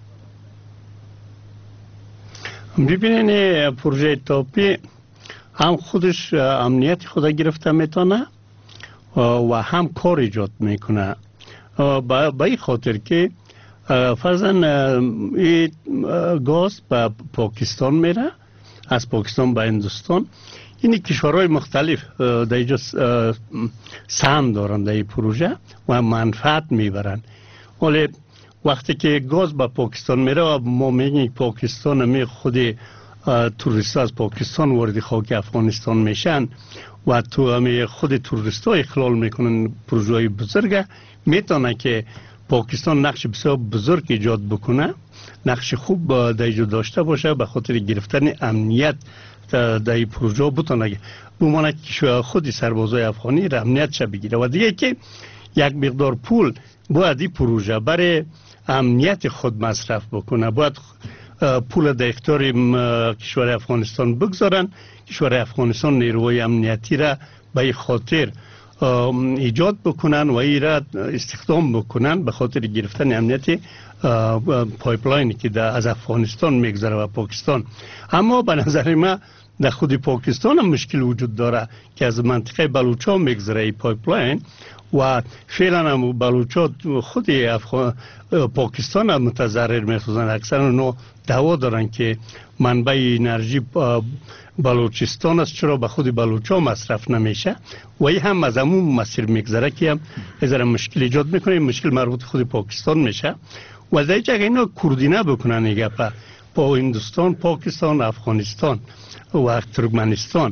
ببینید پروژه تاپی هم خودش امنیت خود گرفته میتونه و هم کار ایجاد میکنه با این خاطر که فرضاً این گاز به پاکستان میره، از پاکستان به هندوستان. این کشورهای مختلف در اینجا سهم دارن در این پروژه و منفعت میبرن. ولی وقتی که گاز به پاکستان میره و ما میگیم پاکستان می خود توریست از پاکستان وارد خاک افغانستان میشن و تو همی خود توریست ها اخلال میکنن پروژه های بزرگه، میتونه که پاکستان نقش بسیار بزرگ ایجاد بکنه، نقش خوب در ایجاد داشته باشه به خاطر گرفتن امنیت در این پروژه بتونه بمانه که خودی سربازای افغانی را امنیتش بگیره. و دیگه که یک مقدار پول باید این پروژه برای امنیت خود مصرف بکنه، باید پول در اختیار کشور افغانستان بگذارن. کشور افغانستان نیروهای امنیتی را به خاطر ایجاد بکنن و ای را استخدام بکنن به خاطر گرفتن امنیت پایپلاینی که در از افغانستان میگذره و پاکستان. اما به نظر ما در خود پاکستان هم مشکل وجود داره که از منطقه بلوچا میگذره این پایپلاین و فعلا هم بلوچا خود افغان پاکستان هم متضرر میسازن. اکثر اونو دعوا دارن که منبع انرژی بلوچستان است، چرا به خود بلوچا مصرف نمیشه و این هم از همون مسیر میگذره که هم از مشکل ایجاد میکنه. مشکل مربوط خود پاکستان میشه و در جگه اینا کوردینه بکنن ایگه پا با هندوستان، پاکستان، افغانستان و ترکمنستان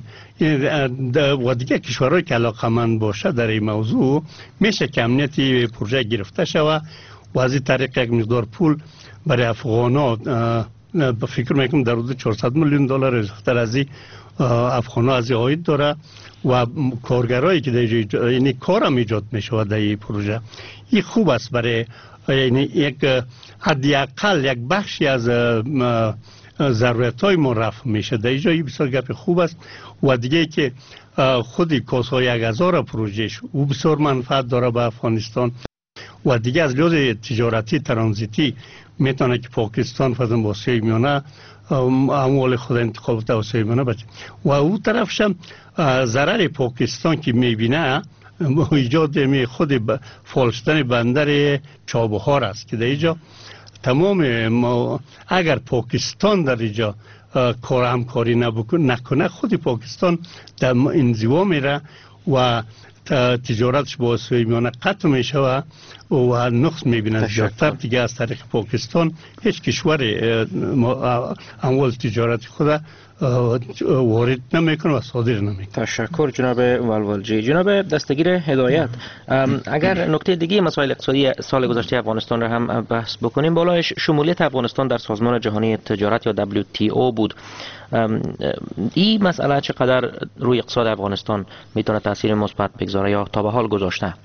و دیگه کشورهایی که علاقمند باشه در این موضوع میشه که امنیتی پروژه گرفته شود و از این طریق یک مقدار پول برای افغانا به فکر میکنم در حدود چهارصد میلیون دلار زیادتر از این افغانا از عاید داره و کارگرایی که در یعنی کارم ایجاد میشه در این پروژه. این خوب است برای یعنی یک حداقل یک بخشی از ضرورت های ما رفع میشه. در اینجا بسیار گپ خوب است و دیگه که خودی کاسای یک هزار پروژهش او بسیار منفعت داره به افغانستان و دیگه از لحاظ تجارتی ترانزیتی میتونه که پاکستان فضل با آسیای میانه اموال خود انتخاب تا آسیای میانه بچه و او طرفش هم ضرر پاکستان که میبینه ایجاد می خود فالشدن بندر چابهار است که در اینجا تمام ما اگر پاکستان در اینجا کار همکاری نکنه خود پاکستان در انزوا میره و تجارتش با آسیای میانه قطع میشه و و نقص میبینه زیادتر. دیگه از طریق پاکستان هیچ کشور اموال تجارت خود وارد نمیکنه و صادر نمیکنه. تشکر جناب ولولجی. جناب دستگیر هدایت، اگر نکته دیگه مسائل اقتصادی سال گذشته افغانستان را هم بحث بکنیم، بالایش شمولیت افغانستان در سازمان جهانی تجارت یا دبلیو تی او بود. این مسئله چقدر روی اقتصاد افغانستان میتونه تاثیر مثبت بگذاره یا تا به حال گذاشته؟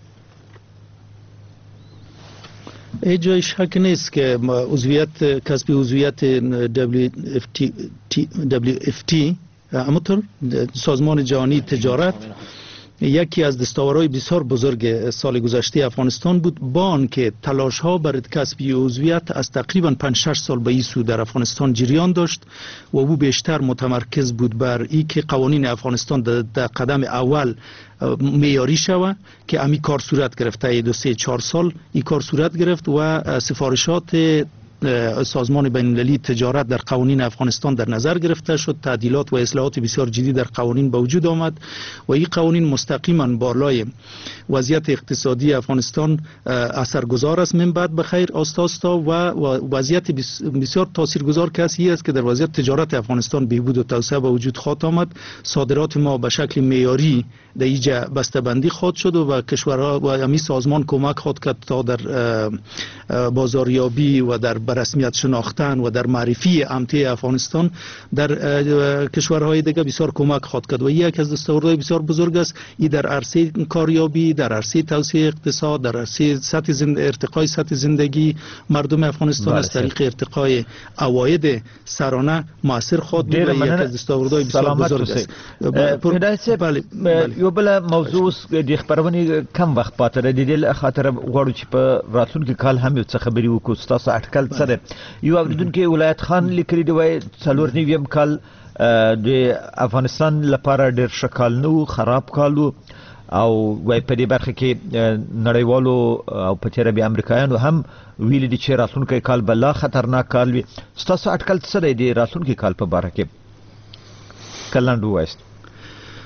ای جای شک نیست که عضویت کسب عضویت دبلیو اف تی همونطور سازمان جهانی تجارت یکی از دستاوردهای بسیار بزرگ سال گذشته افغانستان بود، با آنکه تلاش ها برای کسب عضویت از تقریبا پنج شش سال به این سو در افغانستان جریان داشت و او بیشتر متمرکز بود بر این که قوانین افغانستان در قدم اول معیاری شود که امی کار صورت گرفته. دو سه چهار سال این کار صورت گرفت و سفارشات سازمان بین المللی تجارت در قوانین افغانستان در نظر گرفته شد، تعدیلات و اصلاحات بسیار جدی در قوانین به وجود آمد و این قوانین مستقیما بالای وضعیت اقتصادی افغانستان اثرگذار است. من بعد بخیر آستا آستا و وضعیت بسیار تاثیرگذار کسی است که در وضعیت تجارت افغانستان بهبود و توسعه به وجود خواهد آمد. صادرات ما به شکل معیاری در اینجا بسته‌بندی خواهد شد و کشورها و همین سازمان کمک خواهد کرد تا در بازاریابی و در به رسمیت شناختن و در معرفی امنیت افغانستان در کشورهای دیگه بسیار کمک خواهد کرد و یک از دستاوردهای بسیار بزرگ است. این در عرصه کاریابی، در عرصه توسعه اقتصاد، در عرصه سطح زند... ارتقای سطح زندگی مردم افغانستان از طریق ارتقای عواید سرانه موثر خواهد بود و یک از دستاوردهای بسیار بزرگ است. بله یو بل موضوع د خبرونې کم وخت پاتې دی د خاطر غواړو چې په راتلونکي کال هم یو څه خبري وکړو. تاسو اټکل سره یو اوریدونکو ولایت خان لیکلي دی وای څلور نیم کال د افغانستان لپاره ډېر شکال نو خراب کالو او وای په دې برخه کې نړیوالو او په تیر به امریکایانو هم ویل دي چې راتلونکي کال بل خطرناک کال وي. تاسو اټکل سره دی راتلونکي کال په اړه کې کلند وایست؟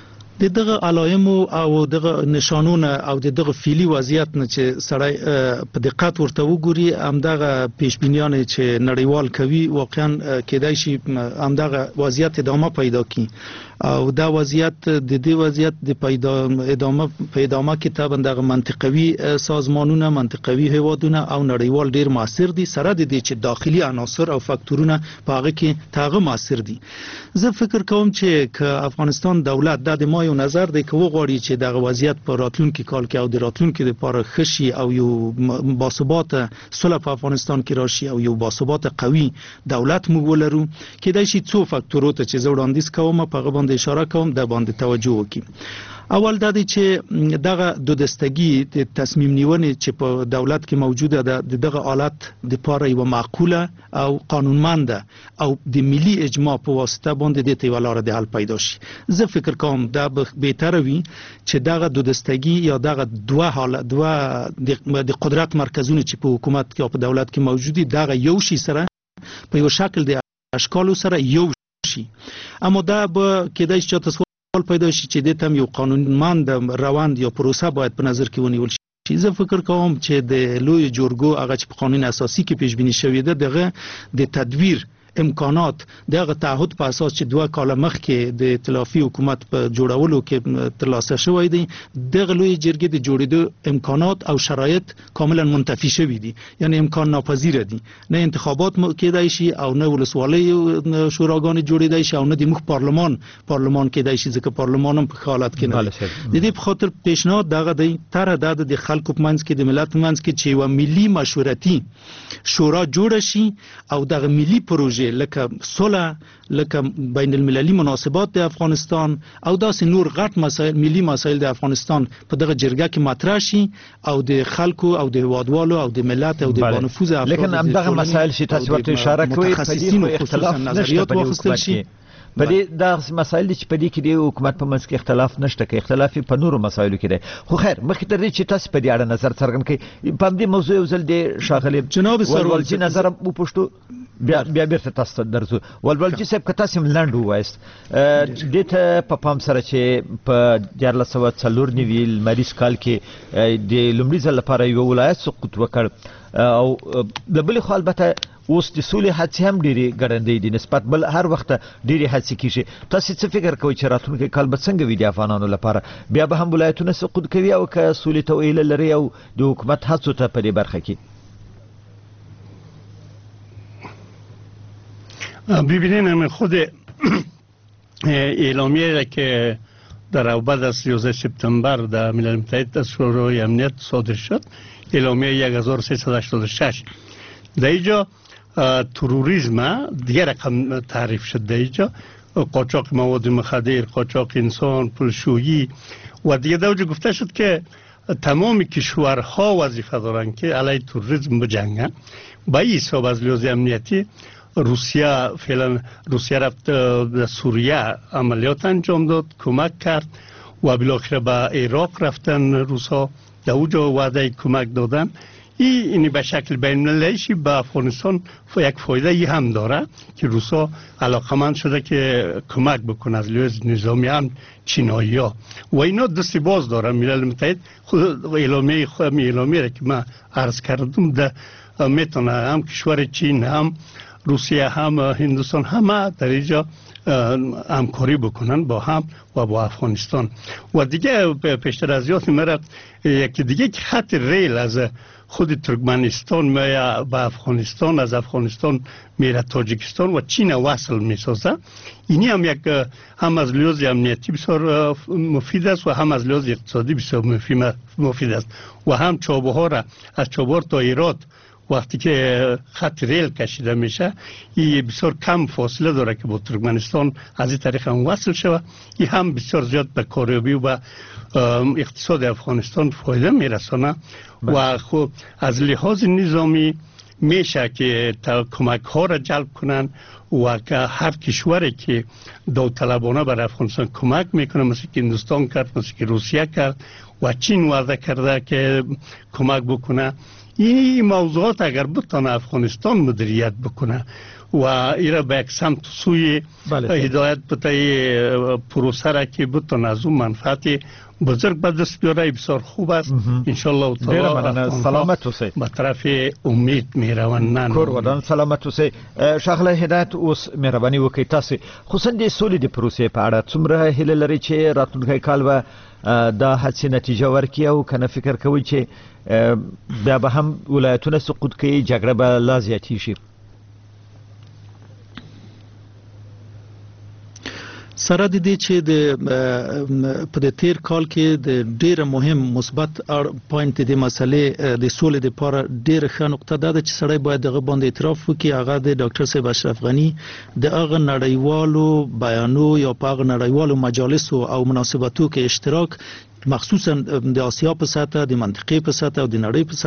د دغه علائم او دغه نشانونه او دغه فعلی وضعیت نه چې سړی په دقت ورته وګوري همدغه پیشبینیان چې نړیوال کوي واقعا کېدای شي همدغه وضعیت ادامه پیدا کړي او دا وضعیت د دې وضعیت د پیدا ادامه په ادامه کې طبعا دغه منطقوي سازمانونه منطقوي هیوادونه او نړیوال ډیر موثر دي سره د دې چې داخلي عناصر او فاکتورونه په هغه کې تاغه موثر دي. زه فکر کوم چې ک افغانستان دولت د ما یو نظر دی که وغواړي چې دغه وضعیت په راتلونکي کال کې او د راتلونکي لپاره خشي او یو باثبات صلح په افغانستان کې راشي او یو باثبات قوي دولت موږ ولرو کېدای شي څو فاکتورو ته چې زه وړاندیز کوم په هغه باندې اشاره کوم د باندې توجه وکړي. اول دا دی چې دغه دودستګي د تصمیم نیونې چې په دولت کې موجوده ده دغه حالت د پاره یو معقوله او قانونمنده او د ملي اجماع په واسطه باندې د تیولار د حل پیدا شي. زه فکر کوم دا بهتره وي چې دغه دودستګي یا دغه دوه حالت دوه د قدرت مرکزونه چې په حکومت کې او په دولت کې موجودي دغه یو شي سره په یو شکل د اشکال سره یو شي. اما دا به کېدای شي چې پیدا شي چې د تم یو قانونمند روند یا پروسه باید په نظر کې ونیول شي. زه فکر کوم چې د لوی جرګو هغه چې په قانون اساسي کې پیش بینی شوی ده دغه د تدبیر امکانات دغه تعهد په اساس چې دوه کال مخکې د ائتلافي حکومت په جوړولو کې ترلاسه شوی دی دغه لوی جرګې د جوړېدو امکانات او شرایط کاملا منتفی شوی دي یعنی امکان ناپذیر دي. نه انتخابات کېدای شي او نه ولسوالۍ شوراګانې جوړېدای شي او نه د مخ پارلمان پارلمان کېدای شي ځکه پارلمان هم په حالت کې نه دی. د دې په خاطر پیشنهاد دغه دی تر د د خلکو په منځ کې د ملت منځ کې چې یو ملي مشورتي شورا جوړ شي او دغه ملي پروژه لکه صلح لکه بین المللي مناسبات د افغانستان او داسې نور غټ مسایل ملي مسایل د افغانستان په دغه جرګه کې مطرح شي او د خلکو او د هوادوالو او د ملت او د بانفوذ افراد لیکن هم دغه مسایل چې تاسو ورته اشاره کوئ په دې اختلاف نظریات واخیستل شي په دې د مسایل چې په دې کې د حکومت په منځ کې اختلاف نشته کې اختلاف په نورو مسایلو کې دی. خو خیر مخکې تر دې چې تاسو په دې اړه نظر څرګند کړئ په دې موضوع یو ځل د شاغلی جناب ولولجي نظر مو پښتو بیا بیا بیرته تاسو درځو. ولولجي صاحب که تاسو ملند وایست د ته په پام سره چې په دیارلس سوه څلور نوي لمریز کال کې د لومړي ځل لپاره یو ولایت سقوط وکړ او د بل خو البته اوس د سولې هڅې هم ډېرې ګړندۍ دي نسبت بل هر وخت ډېرې هڅې کیږي. تاسو څه فکر کوئ چې راتلونکی کال به څنګه وي د افغانانو لپاره؟ بیا به هم ولایتونه سقوط کوي او که سولې ته ویله لري او د حکومت هڅو ته په دې برخه کې؟ ببینید من خود اعلامیه را که در بعد از یازده سپتامبر در ملل متحد از شورای امنیت صادر شد اعلامیه هزار و سیصد و هشتاد و شش در اینجا تروریسم دیگر رقم تعریف شد. در اینجا قاچاق مواد مخدر، قاچاق انسان، پولشویی و دیگه در اونجا گفته شد که تمام کشورها وظیفه دارن که علیه تروریسم بجنگن. با این حساب از لحاظ امنیتی روسیه فعلا روسیه رفت در سوریه عملیات انجام داد کمک کرد و بالاخره به عراق رفتن روسا در اونجا وعده کمک دادن. این اینی به شکل بین المللی به افغانستان یک فایده ای هم داره که روسا علاقمند شده که کمک بکنه از لحاظ نظامی هم چینایی ها و اینا دستی باز داره. ملل متحد خود اعلامیه خود اعلامیه که من عرض کردم ده میتونه هم کشور چین هم روسیه هم هندوستان همه در اینجا همکاری بکنن با هم و با افغانستان. و دیگه پیشتر از یاد میره یکی دیگه که خط ریل از خود ترکمنستان میره به افغانستان، از افغانستان میره تاجیکستان و چین وصل میسازه. اینی هم یک هم از لحاظ امنیتی بسیار مفید است و هم از لحاظ اقتصادی بسیار مفید است و هم چابهار را از چابهار تا هرات وقتی که خط ریل کشیده میشه این بسیار کم فاصله داره که با ترکمنستان از این طریق هم وصل شود. این هم بسیار زیاد به کاریابی و اقتصاد افغانستان فایده میرسانه و خب از لحاظ نظامی میشه که کمک ها را جلب کنن و که هر کشوری که داوطلبانه بر افغانستان کمک میکنه مثل که هندوستان کرد، مثل که روسیه کرد و چین وعده کرده که کمک بکنه. این موضوعات اگر بتونه افغانستان مدیریت بکنه و ایره به یک سمت سوی هدایت بده پروسه را که بتونه از اون منفعت بزرگ به دست بیاره بسیار خوب است. انشالله تعالی سلامت اوسئ. به طرف امید میروند. نه کور ودان سلامت اوسئ. شغله هدایت اوس مهرباني وکړئ تاسو خصوصا د سولې د پروسې په اړه څومره هیله لري چې راتلونکی کال به دا هڅې نتیجه ورکړي او کنه فکر کوي چې بیا به هم ولایتونه سقوط کوي جګړه به لا زیاتې شي؟ سره د دې چې د په د تیر کال کې د ډېر مهم مثبت پوینټ د مسلې د سولې د لپاره ډېر ښه نقطه ده چې سړی باید دغه باندې اعتراف وکړي. هغه د ډاکټر صاحب اشرف غنی د هغه نړیوالو بیانو یا په هغه نړیوالو مجالسو او مناسباتو کې اشتراک مخصوصا د آسیا په سطح د منطقې په سطح او د نړۍ په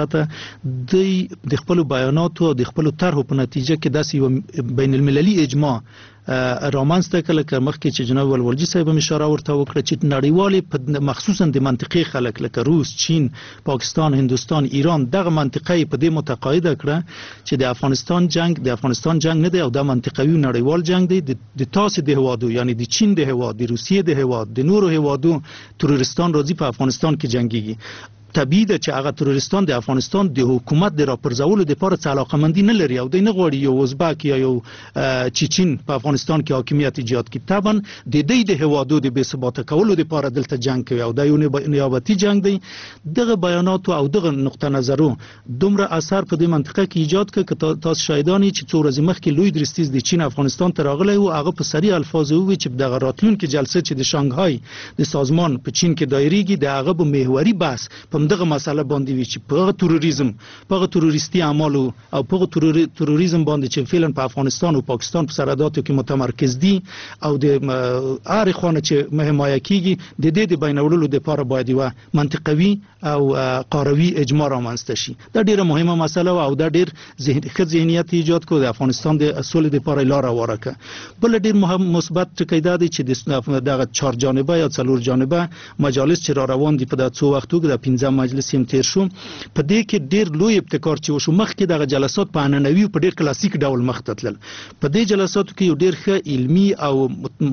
سطح د خپل بیاناتو او د خپل طرحو په نتیجه کې داسې بین المللي اجماع رامنځته کړل که مخکې چې جناب ولولجي صاحب هم اشاره ورته وکړه چې نړیوالې مخصوصا د منطقې خلک لکه روس، چین، پاکستان، هندوستان، ایران دغه منطقه په دې متقاعده کړه چې د افغانستان جنگ د افغانستان جنگ نه دی او د منطقوي نړیوال جنگ دی. د تاسو د هوادو یعنی د چین د هواد، د روسیې د هواد، د نورو هوادو تروریستان راځي په افغانستان کې جنگيږي. طبیعي ده چې هغه تروریستان د افغانستان د حکومت د راپرځولو لپاره څه علاقمندي نه لري او دوی نه غواړي یو ازبک یا یو چیچن په افغانستان کې حاکمیت ایجاد کړي. طبعا د دې د هوادو د بې ثباته کولو لپاره دلته جنگ کوي او دا یو نیابتي جنگ دی. دغه بیانات او دغه نقطه نظرو دومره اثر په دې منطقه کې ایجاد کړ چې تاسو شاهدانی چې څو ورځې مخکې لوی درستیز د چین افغانستان ته راغلی او هغه په سریع الفاظ وویل چې دغه راتلونکي جلسه چې د شانګهای د سازمان په چین کې دایریږي د هغه به محوري بحث په دغه مسله باندې وی چې په تروریزم په تروریستي اعمالو او په تروریزم باندې چې فعلا په افغانستان او پاکستان په سرحداتو کې متمرکز دي او د هر خانه چې حمایت کیږي د دې د بینولو لپاره باید یو منطقوي او قاروي اجماع رامنځته شي. دا ډیره مهمه مسله او دا ډیر ذهنیت ایجاد کړ د افغانستان د اصول لپاره لار هواره کړ. بل ډیر مهم مثبت ټکی دا دی چې دغه چهار جانبه یا څلور جانبه مجالس چې را روان دي په دغه څو وختو کې د پنځم مجلس هم تیر شو. په دې کې ډیر لوی ابتکار چې وشو. مخکې دغه جلسات په عنعنوي او په ډیر کلاسیک ډول مخ ته تلل. په دې جلساتو کې یو ډیر ښه علمي او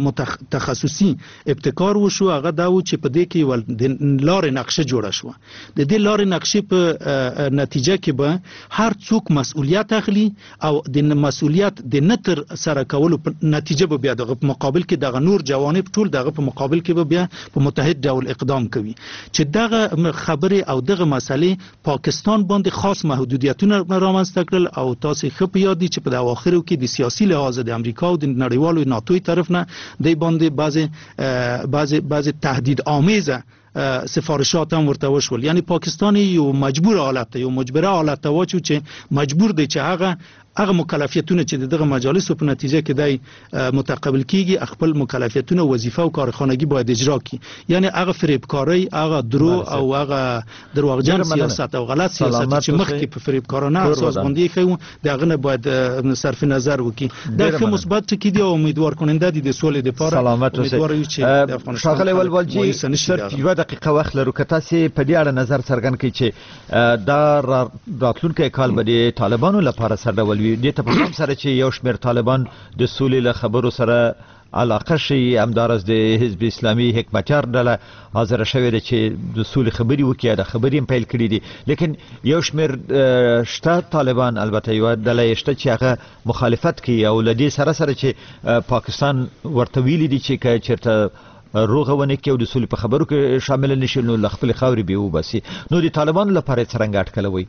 تخصصي ابتکار وشو. هغه دا و چې په دې کې ول د لارې نقشه جوړه شو. د دې لارې نقشې په نتیجه کې به هر څوک مسؤلیت اخلي او د مسؤلیت د نتر سره کولو په نتیجه به بیا دغه مقابل کې دغه نور جوانب ټول دغه په مقابل کې به بیا په متحد ډول اقدام کوي چې دغه خبره او دغه مسلې پاکستان باندې خاص محدودیتونه رامنځته کړل او تاسو ښه په یاد دي چې په اواخرو کې د سیاسي لحاظ د امریکا او د نړیوالو ناتوی طرف نه د باندې بعضی بعضی بعضی تهدید آمیزه سفارشات هم ورته وشول. یعنی پاکستان یو مجبور حالت یو مجبره حالت واچو چې مجبور دی چې هغه هغه مکلفیتونه چې دغه مجالس په نتیجه کې دای متقبل کیږي خپل مکلفیتونه وظیفه او کارخانگی باید اجرا کړي. یعنی هغه فریبکاری، هغه درو او هغه دروغجن سیاست او غلط سیاست چې مخکې په فریبکارانه اساس باندې کوي دغه نه باید صرف نظر وکړي. دا کوم مثبت کې دی او امیدوار کننده دي د سولې لپاره. امیدوار یو چې شاغله ولولجی صرف یو دقیقه وخت لرو که تاسو په دې اړه نظر څرګند کړئ چې دا راتلونکي کال به طالبانو لپاره سره دې ته په کوم سره چې یو شمېر طالبان د سولې له خبرو سره علاقه شي همدارس د حزب اسلامي حکمتیار ډله حاضر شوې ده چې د سولې خبرې وکړي د خبرې هم پیل کړي دي. لیکن یو شمېر شته طالبان البته یو ډله شته چې هغه مخالفت کوي او له دې سره سره چې پاکستان ورته ویلي دي چې که چېرته روغه ونه کې او د سولې په خبرو کې شامل نشي نو له خپلې خاورې به وباسي. نو د طالبانو لپاره څرنګه اټکله وي؟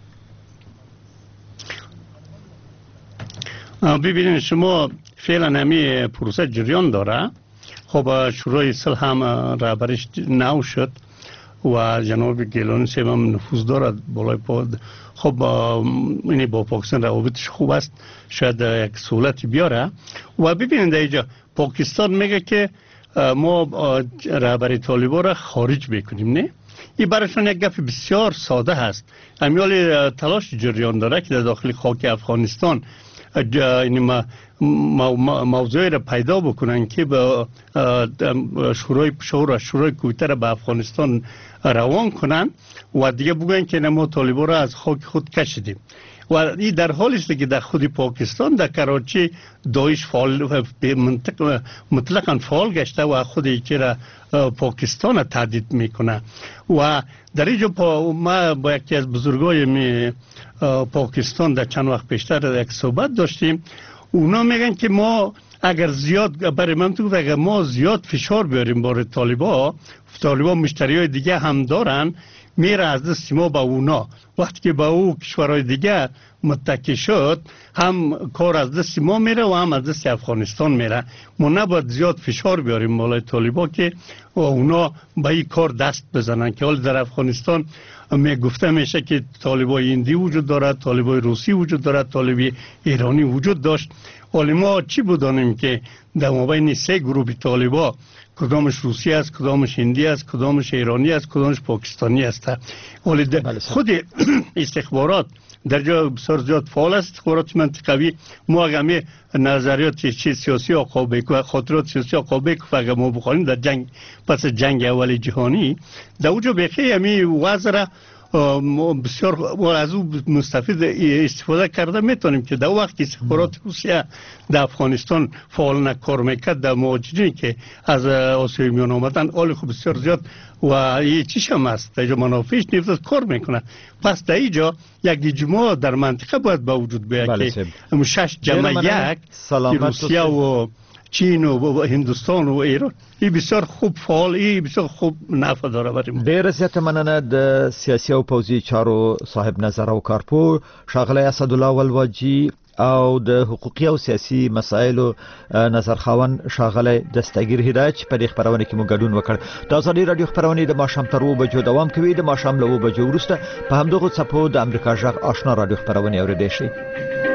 ببینید شما فعلا همی پروسه جریان داره. خب شروع صلح هم رهبریش نو شد و جناب گیلانی صاحب هم نفوذ دارد بالای پاد. خب این با پاکستان روابطش خوب است، شاید یک سهولتی بیاره. و ببینید اینجا پاکستان میگه که ما رهبری طالبان را خارج بکنیم. نه، این برایشان یک گپ بسیار ساده هست. امیال تلاش جریان داره که در داخل خاک افغانستان این موضوع را پیدا بکنن که به شورای شورای شورای کویته را به افغانستان روان کنن و دیگه بگن که ما طالبان را از خاک خود کشیدیم. و این در حالی است که در خود پاکستان در کراچی داعش فعال منطقه مطلقاً فعال گشته و خود یکی را پاکستان تهدید میکنه. و در اینجا ما با یکی از بزرگای می پاکستان در چند وقت پیشتر یک صحبت داشتیم. اونا میگن که ما اگر زیاد برای من تو اگر ما زیاد فشار بیاریم بر طالبا، طالبا مشتریای دیگه هم دارن، میره از دست ما با اونا. وقتی که با او کشورهای دیگه متکی شد هم کار از دست ما میره و هم از دست افغانستان میره. ما نباید زیاد فشار بیاریم بالای طالبا که و اونا به این کار دست بزنن که حال در افغانستان می گفته میشه که طالبای هندی وجود دارد، طالبای روسی وجود دارد، طالبای ایرانی وجود داشت. ولی ما چی بدانیم که در مابین سه گروه طالبا کدامش روسی است، کدامش هندی است، کدامش ایرانی است، کدامش پاکستانی است. ولی خود استخبارات در جا بسیار زیاد فعال است. استخبارات منطقوی ما اگر نظریات چی سیاسی آقابه و خاطرات سیاسی آقابه که اگر ما بخوانیم در جنگ پس جنگ اول جهانی در اوجا بخی همی وزره بسیار از او مستفید استفاده کرده میتونیم که در وقتی استخبارات روسیه در افغانستان فعال نکار میکرد در مهاجرینی که از آسیای میان آمدن آل خوب بسیار زیاد و یه چیش هم هست در اینجا منافعش نیفت کار میکنه. پس در اینجا یک اجماع در منطقه باید با وجود بیاد که شش جمع یک که روسیه و چین و هندوستان و ایران ای بسیار خوب فعال، ای بسیار خوب نفع داره بریم. ډیر زیاته مننه د سیاسي او پوځي چارو صاحب نظر او کارپور ښاغلی اسدالله ولواجي او د حقوقي او سیاسي مسایلو نظر خاون ښاغلی دستګیر هدایت چې په دې خپرونه کې مو ګډون وکړ. د ازادي رادیو خپرونې د ماښام تر اوه بجو دوام کوي. د ماښام له اوه بجو وروسته په همدغو څپو د امریکا غږ آشنا رادیو خپرونې اورېدای شئ.